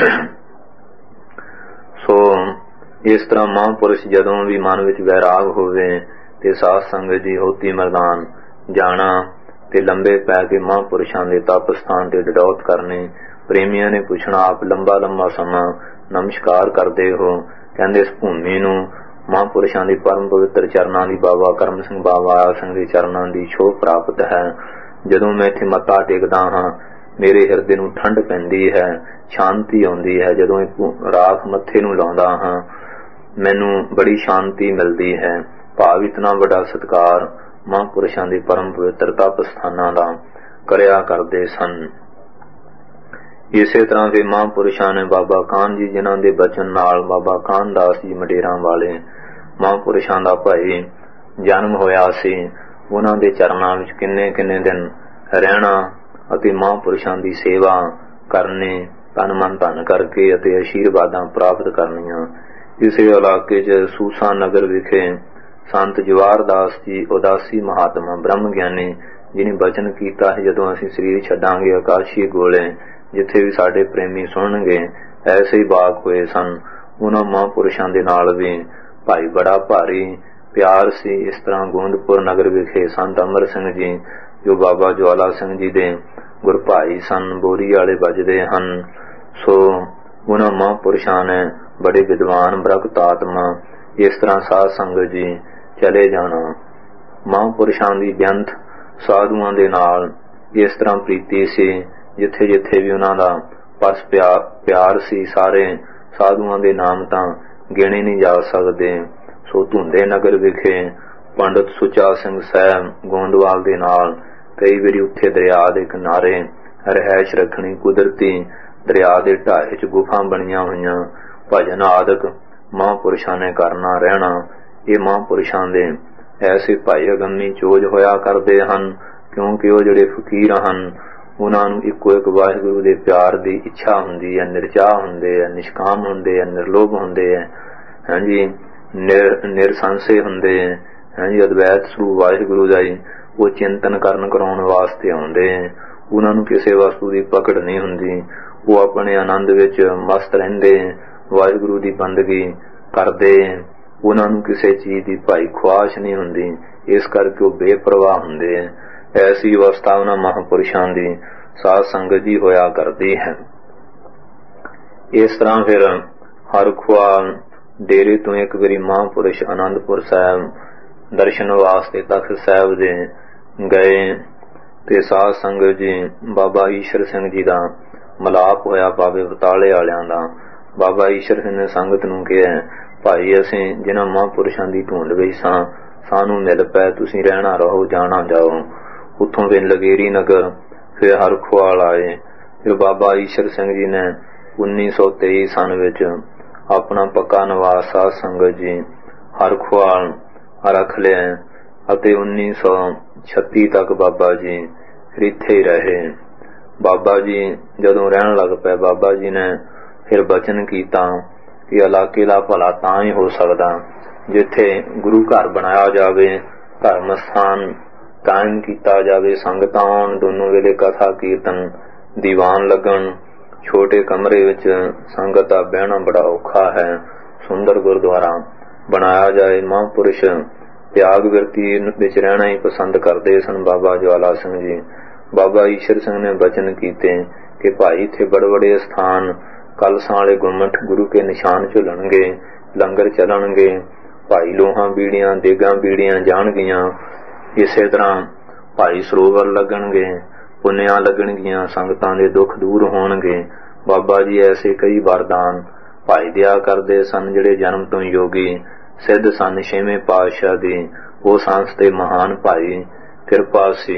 Speaker 1: ਸੋ ਇਸ ਤਰ੍ਹਾਂ ਮਹਾਂਪੁਰਸ਼ ਜਦੋਂ ਵੀ ਮਨ ਵਿੱਚ ਵੈਰਾਗ ਹੋਵੇ ਤੇ ਸਾਧ ਸੰਗਤ ਜੀ ਹੋਤੀ ਮਰਦਾਨ ਜਾਣਾ ਤੇ ਲੰਬੇ ਪੈ ਕੇ ਮਹਾਂਪੁਰਸ਼ਾਂ ਦੇ ਤਪ ਸਥਾਨ ਤੇ ਡਡੌਤ ਕਰਨੀ। ਪ੍ਰੇਮੀਆਂ ਨੇ ਪੁੱਛਣਾ, ਆਪ ਲੰਬਾ ਲੰਬਾ ਸਮਾਂ ਨਮਸਕਾਰ ਕਰਦੇ ਹੋ? ਕਹਿੰਦੇ, ਇਸ ਭੂਮੀ ਨੂੰ ਮਹਾਂਪੁਰਸ਼ਾਂ ਦੀ ਪਰਮ ਪਵਿੱਤਰ ਚਰਨਾਂ ਦੀ, ਬਾਬਾ ਕਰਮ ਸਿੰਘ ਬਾਬਾ ਆਇਆ ਸਿੰਘ ਦੇ ਚਰਨਾਂ ਦੀ ਛੋਹ ਪ੍ਰਾਪਤ ਹੈ। ਜਦੋਂ ਮੈਂ ਇੱਥੇ ਮੱਥਾ ਟੇਕਦਾ ਹਾਂ, ਮੇਰੇ ਹਿਰਦੇ ਨੂੰ ਠੰਡ ਪੈਂਦੀ ਹੈ, ਸ਼ਾਂਤੀ ਆਉਂਦੀ ਹੈ। ਜਦੋਂ ਰਾਖ ਮੱਥੇ ਨੂੰ ਲਾਉਂਦਾ ਹਾਂ, ਮੈਨੂੰ ਬੜੀ ਸ਼ਾਂਤੀ ਮਿਲਦੀ ਹੈ। ਭਾਵ ਇਤਨਾ ਵੱਡਾ ਸਤਿਕਾਰ ਮਹਾਂਪੁਰਸ਼ਾਂ ਦੇ ਪਰਮ ਪਵਿੱਤਰ ਤਪ ਸਥਾਨਾਂ ਦਾ ਕਰਿਆ ਕਰਦੇ ਸਨ। ਇਸੇ ਤਰ੍ਹਾਂ ਦੇ ਮਹਾਂਪੁਰਸ਼ਾਂ ਨੇ ਬਾਬਾ ਕਾਹਨ ਜੀ, ਜਿਨ੍ਹਾਂ ਦੇ ਬਚਨ ਨਾਲ ਬਾਬਾ ਕਾਹਨ ਦਾਸ ਜੀ ਮਡੇਰਾਂ ਵਾਲੇ ਮਹਾਂਪੁਰਸ਼ਾਂ ਦਾ ਭਾਈ ਜਨਮ ਹੋਇਆ ਸੀ, ਉਹਨਾਂ ਦੇ ਚਰਨਾਂ ਵਿੱਚ ਕਿੰਨੇ ਕਿੰਨੇ ਦਿਨ ਰਹਿਣਾ ਅਤੇ ਮਹਾਂਪੁਰਸ਼ਾਂ ਦੀ ਸੇਵਾ ਕਰਨੀ, ਤਨ ਮਨ ਧਨ ਕਰਕੇ ਅਤੇ ਅਸ਼ੀਰਵਾਦਾਂ ਪ੍ਰਾਪਤ ਕਰਨੀਆਂ। ਇਸੇ ਇਲਾਕੇ 'ਚ ਸੂਸਾ ਨਗਰ ਵਿਖੇ ਸੰਤ ਜਵਾਰ ਦਾਸ ਜੀ ਉਦਾਸੀ ਮਹਾਤਮਾ ਬ੍ਰਹਮ ਗਿਆਨੀ, ਜਿਹਨੇ ਬਚਨ ਕੀਤਾ ਹੈ, ਜਦੋਂ ਅਸੀਂ ਸਰੀਰ ਛੱਡਾਂਗੇ ਆਕਾਸ਼ੀ ਗੋਲੇ ਜਿੱਥੇ ਵੀ ਸਾਡੇ ਪ੍ਰੇਮੀ ਸੁਣਨਗੇ, ਐਸੇ ਹੀ ਬਾਗ ਹੋਏ ਸਨ। ਉਹਨਾਂ ਮਹਾਂਪੁਰਸ਼ਾਂ ਦੇ ਨਾਲ ਵੀ ਭਾਈ ਬੜਾ ਭਾਰੀ ਪਿਆਰ ਸੀ। ਇਸ ਤਰ੍ਹਾਂ ਗੋਂਦਪੁਰ ਨਗਰ ਵਿਖੇ ਸੰਤ ਅਮਰ ਸਿੰਘ ਜੀ, ਜੋ ਬਾਬਾ ਜਵਾਲਾ ਸਿੰਘ ਜੀ ਦੇ ਗੁਰ ਭਾਈ ਸਨ ਬੋਰੀ ਵਾਲੇ ਵੱਜਦੇ ਹਨ। ਸੋ ਉਹਨਾਂ ਮਹਾਂਪੁਰਸ਼ਾਂ ਨੇ ਬੜੇ ਵਿਦਵਾਨ ਬ੍ਰਹਤ ਆਤਮਾ ਇਸ ਤਰ੍ਹਾਂ ਸਾਧ ਸੰਗਤ ਜੀ ਚਲੇ ਜਾਣਾ। ਮਹਾਂਪੁਰਸ਼ਾਂ ਦੀ ਬੇਅੰਤ ਸਾਧੂਆਂ ਦੇ ਨਾਲ ਇਸ ਤਰ੍ਹਾਂ ਪ੍ਰੀਤੀ ਸੀ, ਜਿੱਥੇ ਜਿੱਥੇ ਵੀ ਉਹਨਾਂ ਦਾ ਪਰਸ ਪਿਆਰ ਪਿਆਰ ਸੀ। ਸਾਰੇ ਸਾਧੂਆਂ ਦੇ ਨਾਮ ਤਾਂ ਗਿਣੇ ਨਹੀਂ ਜਾ ਸਕਦੇ। ਸੋ ਧੁੰਦੇ ਨਗਰ ਵਿਖੇ ਪੰਡਤ ਸੁੱਚਾ ਸਿੰਘ ਸਾਹਿਬ ਗੋਂਦਵਾਲ ਦੇ ਨਾਲ ਕਈ ਵਾਰੀ ਉੱਥੇ ਦਰਿਆ ਦੇ ਕਿਨਾਰੇ ਰਹਿائش ਰੱਖਣੀ। ਕੁਦਰਤੀ ਦਰਿਆ ਦੇ ਢਾਏ ਚ ਗੁਫਾ ਬਣੀਆਂ ਹੋਈਆਂ, ਭਜਨ ਆਦਿਕ ਮਹਾਂਪੁਰਸ਼ਾਂ ਨੇ ਕਰਨਾ ਰਹਿਣਾ। ਇਹ ਮਹਾਂਪੁਰਸ਼ਾਂ ਦੇ ਐਸੇ ਭਾਈ ਅਗੰਮੀ ਚੋਜ ਹੋਇਆ ਕਰਦੇ ਹਨ, ਕਿਉਂਕਿ ਉਹ ਜਿਹੜੇ ਫਕੀਰ ਹਨ ਉਹਨਾਂ ਨੂੰ ਇੱਕੋ ਇੱਕ ਵਾਹਿਗੁਰੂ ਦੇ ਪਿਆਰ ਦੀ ਇੱਛਾ ਹੁੰਦੀ ਹੈ, ਨਿਰਚਾਹ ਹੁੰਦੇ ਹੈ, ਨਿਸ਼ਕਾਮ ਹੁੰਦੇ ਹੈ, ਨਿਰਲੋਭ ਹੁੰਦੇ ਹੈ, ਹਾਂਜੀ ਨਿਰ ਨਿਰਸੰਸੇ ਹੁੰਦੇ ਹੈ, ਹਾਂਜੀ ਅਦਵੈਤ ਸਰੂਪ ਵਾਹਿਗੁਰੂ ਦਾ ਹੀ ਉਹ ਚਿੰਤਨ ਕਰਨ ਕਰਾਉਣ ਵਾਸਤੇ ਆਉਂਦੇ ਹੈ। ਉਹਨਾਂ ਨੂੰ ਕਿਸੇ ਵਸਤੂ ਦੀ ਪਕੜ ਨਹੀਂ ਹੁੰਦੀ, ਉਹ ਆਪਣੇ ਆਨੰਦ ਵਿੱਚ ਮਸਤ ਰਹਿੰਦੇ, ਵਾਹਿਗੁਰੂ ਦੀ ਬੰਦਗੀ ਕਰਦੇ। ਉਹਨਾਂ ਨੂੰ ਕਿਸੇ ਚੀਜ਼ ਦੀ ਭਾਈ ਖੁਆਸ਼ ਨਹੀਂ ਹੁੰਦੀ, ਇਸ ਕਰਕੇ ਉਹ ਬੇਪਰਵਾਹ ਹੁੰਦੇ। ਐਸੀ ਅਵਸਥਾ ਉਹਨਾਂ ਮਹਾਂਪੁਰਸ਼ਾਂ ਦੀ ਸਾਧ ਸੰਗਤ ਜੀ ਹੋਇਆ ਕਰਦੀ ਹੈ। ਇਸ ਤਰ੍ਹਾਂ ਫਿਰ ਹਰਖੁਆਲ ਡੇਰੇ ਤੋਂ ਇੱਕ ਵਾਰੀ ਮਹਾਂਪੁਰਸ਼ ਅਨੰਦਪੁਰ ਸਾਹਿਬ ਦਰਸ਼ਨ ਵਾਸਤੇ ਤਖਤ ਸਾਹਿਬ ਦੇ ਗਏ ਤੇ ਸਾਧ ਸੰਗਤ ਜੀ ਬਾਬਾ ਈਸ਼ਰ ਸਿੰਘ ਜੀ ਦਾ ਮਲਾਪ ਹੋਇਆ, ਬਾਬੇ ਬਤਾਲੇ ਵਾਲਿਆਂ ਦਾ। ਬਾਬਾ ਈਸ਼ਰ ਸਿੰਘ ਨੇ ਸੰਗਤ ਨੂੰ ਕਿਹਾ, ਭਾਈ ਅਸੀਂ ਜਿਨ੍ਹਾਂ ਮਹਾਂਪੁਰਸ਼ਾਂ ਦੀ ਢੂੰਡ ਵਿੱਚ ਸਾਂ, ਸਾਨੂੰ ਮਿਲ ਪਏ, ਤੁਸੀਂ ਰਹਿਣਾ ਰਹੋ, ਜਾਣਾ ਜਾਓ। ਉੱਥੋਂ ਫਿਰ ਲਗੇਰੀ ਨਗਰ ਫਿਰ ਹਰਖੁਆਲ ਆਏ। ਫਿਰ ਬਾਬਾ ਈਸ਼ਰ ਸਿੰਘ ਜੀ ਨੇ ਉੱਨੀ ਸੌ ਤੇਈ ਸਨ ਵਿੱਚ ਆਪਣਾ ਪੱਕਾ ਨਿਵਾਸ ਸਾਧ ਸੰਗਤ ਜੀ ਹਰਖੁਆਲ ਰੱਖ ਲਿਆ ਅਤੇ ਉੱਨੀ ਸੌ ਛੱਤੀ ਤੱਕ ਬਾਬਾ ਜੀ ਫਿਰ ਇੱਥੇ ਹੀ ਰਹੇ। ਬਾਬਾ ਜੀ ਜਦੋਂ ਰਹਿਣ ਲੱਗ ਪਏ, ਬਾਬਾ ਜੀ ਨੇ ਫਿਰ ਬਚਨ ਕੀਤਾ ਕਿ ਇਲਾਕੇ ਦਾ ਭਲਾ ਤਾਂ ਹੀ ਹੋ ਸਕਦਾ ਜਿੱਥੇ ਗੁਰੂ ਘਰ ਬਣਾਇਆ ਜਾਵੇ, ਧਰਮ ਸਥਾਨ ਕਾਇਮ ਕੀਤਾ ਜਾਵੇ, ਸੰਗਤਾਂ ਆਉਣ, ਦੋਨੋਂ ਵੇਲੇ ਕਥਾ ਕੀਰਤਨ ਦੀਵਾਨ ਲੱਗਣ। ਛੋਟੇ ਕਮਰੇ ਵਿੱਚ ਸੰਗਤ ਦਾ ਬਹਿਣਾ ਬੜਾ ਔਖਾ ਹੈ, ਸੁੰਦਰ ਗੁਰਦੁਆਰਾ ਬਣਾਇਆ ਜਾਏ। ਮਹਾਂਪੁਰਸ਼ ਤਿਆਗ ਵਿਰਤੀ ਵਿੱਚ ਰਹਿਣਾ ਹੀ ਪਸੰਦ ਕਰਦੇ ਸਨ ਬਾਬਾ ਜਵਾਲਾ ਸਿੰਘ ਜੀ। ਬਾਬਾ ਈਸ਼ਰ ਸਿੰਘ ਨੇ ਬਚਨ ਕੀਤੇ ਕਿ ਭਾਈ ਇੱਥੇ ਬੜੇ ਬੜੇ ਸਥਾਨ ਕਲਸਾਂ ਵਾਲੇ ਗੁੰਮਟ ਗੁਰੂ ਕੇ ਨਿਸ਼ਾਨ ਝੁਲਣਗੇ, ਲੰਗਰ ਚੱਲਣਗੇ, ਭਾਈ ਲੋਹਾਂ ਬੀੜੀਆਂ ਦੇਗਾਂ ਬੀੜੀਆਂ ਜਾਣਗੀਆਂ। ਇਸੇ ਤਰ੍ਹਾਂ ਭਾਈ ਸਰੋਵਰ ਲੱਗਣਗੇ, ਪੁੰਨਿਆਂ ਲੱਗਣਗੀਆਂ, ਸੰਗਤਾਂ ਦੇ ਦੁੱਖ ਦੂਰ ਹੋਣਗੇ। ਬਾਬਾ ਜੀ ਐਸੇ ਕਈ ਵਰਦਾਨ ਭਾਈ ਦਿਆ ਕਰਦੇ ਸਨ, ਜਿਹੜੇ ਜਨਮ ਤੋਂ ਯੋਗੀ ਸਿੱਧ ਸਨ। ਛੇਵੇਂ ਪਾਤਸ਼ਾਹ ਦੀ ਉਹ ਸੰਸ ਤੇ ਮਹਾਨ ਭਾਈ ਕਿਰਪਾ ਸੀ।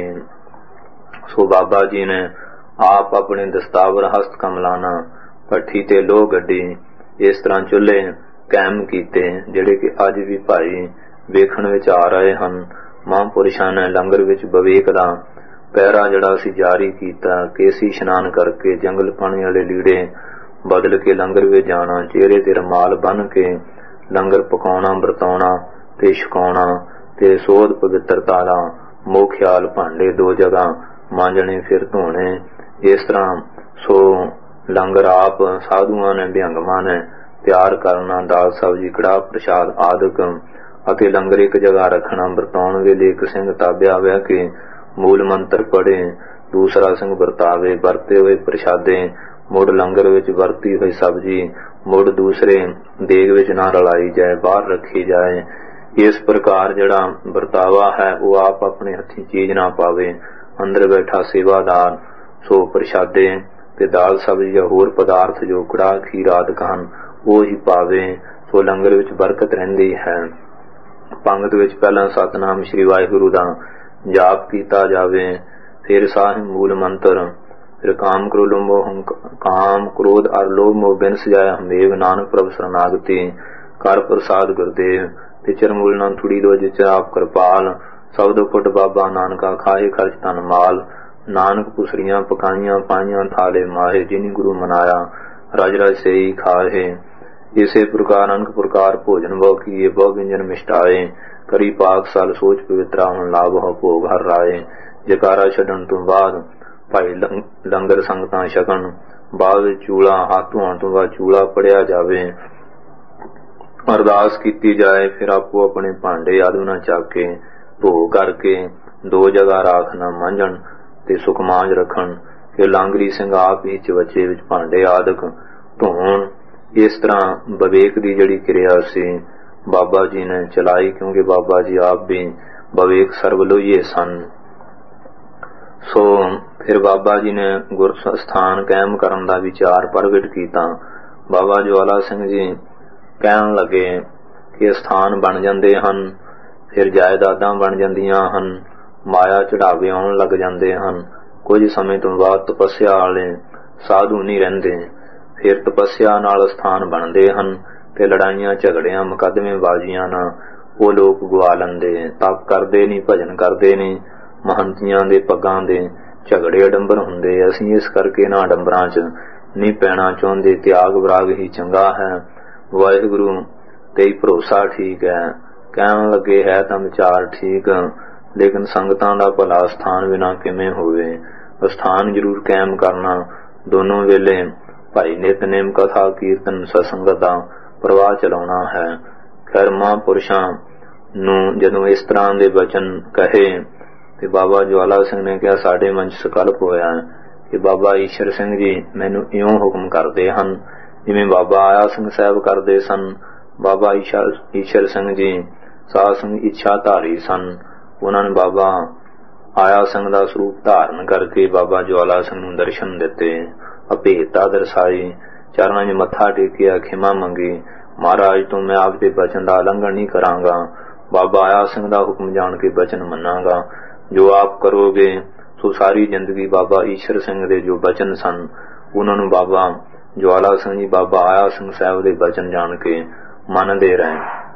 Speaker 1: ਸੋ ਬਾਬਾ ਜੀ ਨੇ ਆਪ ਆਪਣੇ ਦਸਤਾਵਰ ਹਸਤ ਕਮਲਾਨਾ ਭੱਠੀ ਤੇ ਲੋਹ ਗੱਡੀ, ਇਸ ਤਰ੍ਹਾਂ ਚੁੱਲ੍ਹੇ ਕਾਇਮ ਕੀਤੇ, ਜਿਹੜੇ ਕਿ ਅੱਜ ਵੀ ਭਾਈ ਵੇਖਣ ਵਿੱਚ ਆ ਰਹੇ ਹਨ। ਮਹਾਂਪੁਰਸ਼ਾਂ ਨੇ ਲੰਗਰ ਵਿੱਚ ਵਿਵੇਕ ਦਾ ਪਹਿਰਾ ਜਿਹੜਾ ਸੀ ਜਾਰੀ ਕੀਤਾ। ਕੇਸੀ ਇਸ਼ਨਾਨ ਕਰਕੇ ਜੰਗਲ ਪਾਣੀ ਵਾਲੇ ਲੀੜੇ ਬਦਲ ਕੇ ਲੰਗਰ ਵਿੱਚ ਜਾਣਾ, ਚਿਹਰੇ ਤੇ ਰੁਮਾਲ ਬੰਨ੍ਹ ਕੇ ਲੰਗਰ ਪਕਾਉਣਾ, ਵਰਤਾਉਣਾ ਤੇ ਛਕਾਉਣਾ ਤੇ ਸੋਧ ਪਵਿੱਤਰਤਾ ਦਾ ਮੋਹ ਖਿਆਲ, ਭਾਂਡੇ ਦੋ ਜਗ੍ਹਾ ਮਾਂਜਣੇ ਫਿਰ ਧੋਣੇ। ਇਸ ਤਰ੍ਹਾਂ ਸੋ ਲੰਗਰ ਆਪ ਸਾਧੂਆਂ ਨੇ ਬਿਹੰਗਮਾਂ ਨੇ ਤਿਆਰ ਕਰਨਾ, ਦਾਲ ਸਬਜ਼ੀ ਕੜਾਹ ਪ੍ਰਸ਼ਾਦ ਆਦਿਕ, ਅਤੇ ਲੰਗਰ ਇੱਕ ਜਗ੍ਹਾ ਰੱਖਣਾ। ਵਰਤਾਉਣ ਵੇਲੇ ਇੱਕ ਸਿੰਘ ਤਾਬਿਆ ਹੋਇਆ ਕਿ ਮੂਲ ਮੰਤਰ ਪੜ੍ਹੇ, ਦੂਸਰਾ ਸਿੰਘ ਵਰਤਾਵੇ। ਵਰਤੇ ਹੋਏ ਪ੍ਰਸ਼ਾਦੇ ਮੁੜ ਲੰਗਰ ਵਿੱਚ ਵਰਤੀ ਹੋਈ ਸਬਜ਼ੀ ਮੁੜ ਦੂਸਰੇ ਦੇਗ ਵਿੱਚ ਨਾ ਰਲਾਈ ਜਾਏ, ਬਾਹਰ ਰੱਖੀ ਜਾਏ। ਇਸ ਪ੍ਰਕਾਰ ਜਿਹੜਾ ਵਰਤਾਵਾ ਹੈ ਉਹ ਆਪ ਆਪਣੇ ਹੱਥੀਂ ਚੀਜ਼ ਨਾ ਪਾਵੇ। ਅੰਦਰ ਬੈਠਾ ਸੇਵਾਦਾਰ ਸੋ ਪ੍ਰਸ਼ਾਦੇ ਤੇ ਦਾਲ ਸਬਜ਼ੀ ਜਾਂ ਹੋਰ ਪਦਾਰਥ ਜੋ ਕੜਾਹ ਖੀਰ ਆਦਿਕ ਹਨ ਉਹ ਹੀ ਪਾਵੇ। ਸੋ ਲੰਗਰ ਵਿੱਚ ਬਰਕਤ ਰਹਿੰਦੀ ਹੈ। ਪੰਗਤ ਵਿੱਚ ਪਹਿਲਾਂ ਸਤਿਨਾਮ ਸ੍ਰੀ ਵਾਹਿਗੁਰੂ ਦਾ ਜਾਪ ਕੀਤਾ ਜਾਵੇ, ਫਿਰ ਸਾਹਿਬ ਮੂਲ ਮੰਤਰ, ਫਿਰ ਕਾਮ ਕ੍ਰੋਧ ਮੋਹ ਕਾਮ ਕ੍ਰੋਧ ਅਰ ਲੋਭ ਮੋਹ ਬਿਨ ਸਜਾਇਆ ਹਮੇਵ ਨਾਨਕ ਪ੍ਰਭ ਸਰਨਾਗਤੀ ਕਰ ਪ੍ਰਸਾਦ ਗੁਰਦੇਵ ਤੇ ਚਰਮੂਲ ਨਾ ਥੁੜੀ ਦੋ ਜਿਚ ਆਪ ਕਿਰਪਾਲ ਸਬਦ ਫੁੱਟ ਬਾਬਾ ਨਾਨਕਾ ਖਾਏ ਖਰਚ ਧਨ ਮਾਲ ਨਾਨਕ ਪੁਸਰੀਆਂ ਪਕਾਈਆਂ ਪਾਈਆਂ ਥਾਲੇ ਮਾਹੇ ਜਿਨੀ ਗੁਰੂ ਮਨਾਇਆ ਰਜ ਰਜ ਸੇਈ ਖਾਏ। ਇਸੇ ਪ੍ਰਕਾਰ ਅਨਕ ਪ੍ਰਕਾਰ ਭੋਜਨ ਬਹੁ ਕੀਏ ਬਹੁ ਵਿੰਜਨ ਮਿਸ਼ਟਾਏ ਕਰੀ ਪਾਕ ਸਾਲ ਸੋਚ ਪਵਿੱਤਰਾ ਹੁਣ ਲਾਭ ਹੋ ਭੋਗ ਹਰ ਰਾਏ। ਜਕਾਰਾ ਛੱਡਣ ਤੋਂ ਬਾਅਦ ਭਾਈ ਲੰਗਰ ਸੰਗਤਾਂ ਛਕਣ, ਬਾਅਦ ਵਿੱਚ ਚੂਲਾ ਹੱਥ ਧੋਣ ਤੋਂ ਬਾਅਦ ਚੂਲਾ ਪੜਿਆ ਜਾਵੇ, ਅਰਦਾਸ ਕੀਤੀ ਜਾਏ। ਫਿਰ ਆਪੋ ਆਪਣੇ ਭਾਂਡੇ ਆਦਿ ਨਾਲ ਚੱਕ ਕੇ ਧੋ ਕਰਕੇ ਦੋ ਜਗ੍ਹਾ ਰਾਖਣਾ ਮਾਂਜਣ ਤੇ ਸੁਖਮਾਂਜ ਰੱਖਣ। ਕਿ ਲਾਂਗਰੀ ਸਿੰਘ ਆਪ ਹੀ ਚਵੱਚੇ ਵਿੱਚ ਭਾਂਡੇ ਆਦਿਕ ਧੋਣ। ਇਸ ਤਰ੍ਹਾਂ ਵਿਵੇਕ ਦੀ ਜਿਹੜੀ ਕਿਰਿਆ ਸੀ ਬਾਬਾ ਜੀ ਨੇ ਚਲਾਈ, ਕਿਉਂਕਿ ਬਾਬਾ ਜੀ ਆਪ ਵੀ ਵਿਵੇਕ ਸਰਬ ਲੋਹੀਏ ਸਨ। ਸੋ ਫਿਰ ਬਾਬਾ ਜੀ ਨੇ ਗੁਰ ਸਥਾਨ ਕਾਇਮ ਕਰਨ ਦਾ ਵਿਚਾਰ ਪ੍ਰਗਟ ਕੀਤਾ। ਬਾਬਾ ਜਵਾਲਾ ਸਿੰਘ ਜੀ ਕਹਿਣ ਲੱਗੇ ਕਿ ਸਥਾਨ ਬਣ ਜਾਂਦੇ ਹਨ, ਫਿਰ ਜਾਇਦਾਦਾਂ ਬਣ ਜਾਂਦੀਆਂ ਹਨ, ਮਾਇਆ ਚੜਾਵੇ ਆਉਣ ਲੱਗ ਜਾਂਦੇ ਹਨ। ਕੁਝ ਸਮੇਂ ਤੋਂ ਬਾਅਦ ਤਪੱਸਿਆ ਵਾਲੇ ਸਾਧੂ ਨਹੀਂ ਰਹਿੰਦੇ, ਫਿਰ ਤਪੱਸਿਆ ਨਾਲ ਸਥਾਨ ਬਣਦੇ ਹਨ ਤੇ ਲੜਾਈਆਂ ਝਗੜਿਆਂ ਮੁਕੱਦਮੇ ਬਾਜ਼ੀਆਂ ਨਾਲ ਉਹ ਲੋਕ ਗਵਾ ਲੈਂਦੇ। ਤਪ ਕਰਦੇ ਨਹੀਂ, ਭਜਨ ਕਰਦੇ ਨਹੀਂ, ਮਹੰਤੀਆਂ ਦੇ ਪੱਗਾਂ ਦੇ ਝਗੜੇ ਅਡੰਬਰ ਹੁੰਦੇ। ਅਸੀਂ ਇਸ ਕਰਕੇ ਇਹਨਾਂ ਅਡੰਬਰਾਂ 'ਚ ਨਹੀਂ ਪੈਣਾ ਚਾਹੁੰਦੇ। ਤਿਆਗ ਵਿਰਾਗ ਹੀ ਚੰਗਾ ਹੈ। ਵਾਹਿਗੁਰੂ ਤੇ ਹੀ ਭਰੋਸਾ ਠੀਕ ਹੈ। ਕਹਿਣ ਲੱਗੇ ਹੈ ਤਾਂ ਵਿਚਾਰ ਠੀਕ, ਲੇਕਿਨ ਸੰਗਤਾਂ ਦਾ ਭਲਾ ਸਥਾਨ ਬਿਨਾਂ ਕਿਵੇਂ ਹੋਵੇ। ਸਥਾਨ ਜ਼ਰੂਰ ਕਾਇਮ ਕਰਨਾ। ਦੋਨੋਂ ਵੇਲੇ ਭਾਈ ਨਿਤਨੇਮ, ਕਥਾ, ਕੀਰਤਨ, ਸਤਸੰਗਤ ਦਾ ਪ੍ਰਵਾਹ ਚਲਾਉਣਾ ਹੈ। ਖੈਰ ਮਹਾਂਪੁਰਸ਼ਾਂ ਨੂੰ ਜਦੋਂ ਇਸ ਤਰ੍ਹਾਂ ਦੇ ਬਚਨ ਕਹੇ ਤੇ ਬਾਬਾ ਜਵਾਲਾ ਸਿੰਘ ਨੇ ਕਿਹਾ, ਸਾਡੇ ਮਨ 'ਚ ਸੰਕਲਪ ਹੋਇਆ ਕਿ ਬਾਬਾ ਈਸ਼ਰ ਸਿੰਘ ਜੀ ਮੈਨੂੰ ਇਉਂ ਹੁਕਮ ਕਰਦੇ ਹਨ ਜਿਵੇਂ ਬਾਬਾ ਆਇਆ ਸਿੰਘ ਸਾਹਿਬ ਕਰਦੇ ਸਨ। ਬਾਬਾ ਈਸ਼ਰ ਸਿੰਘ ਜੀ ਸਾਧ ਸੰਗ ਇੱਛਾ ਧਾਰੀ ਸਨ। ਉਹਨਾਂ ਨੇ ਬਾਬਾ ਆਇਆ ਸਿੰਘ ਦਾ ਸਰੂਪ ਧਾਰਨ ਕਰਕੇ ਬਾਬਾ ਜਵਾਲਾ ਸਿੰਘ ਨੂੰ ਦਰਸ਼ਨ ਦਿੱਤੇ, ਅਭੇਦਤਾ ਦਰਸਾਈ, ਚਰਨਾਂ 'ਚ ਮੱਥਾ ਟੇਕਿਆ, ਖਿਮਾ ਮੰਗੀ। ਮਹਾਰਾਜ ਤੋਂ ਮੈਂ ਆਪ ਦੇ ਬਚਨ ਦਾ ਉਲੰਘਣ ਨਹੀਂ ਕਰਾਂਗਾ। ਬਾਬਾ ਆਇਆ ਸਿੰਘ ਦਾ ਹੁਕਮ ਜਾਣ ਕੇ ਬਚਨ ਮੰਨਾਂਗਾ। ਜੋ ਆਪ ਕਰੋਗੇ ਸੋ ਸਾਰੀ ਜ਼ਿੰਦਗੀ ਬਾਬਾ ਈਸ਼ਰ ਸਿੰਘ ਦੇ ਜੋ ਬਚਨ ਸਨ ਉਹਨਾਂ ਨੂੰ ਬਾਬਾ ਜਵਾਲਾ ਸਿੰਘ ਜੀ ਬਾਬਾ ਆਇਆ ਸਿੰਘ ਸਾਹਿਬ ਦੇ ਬਚਨ ਜਾਣ ਕੇ ਮੰਨਦੇ ਰਹੇ।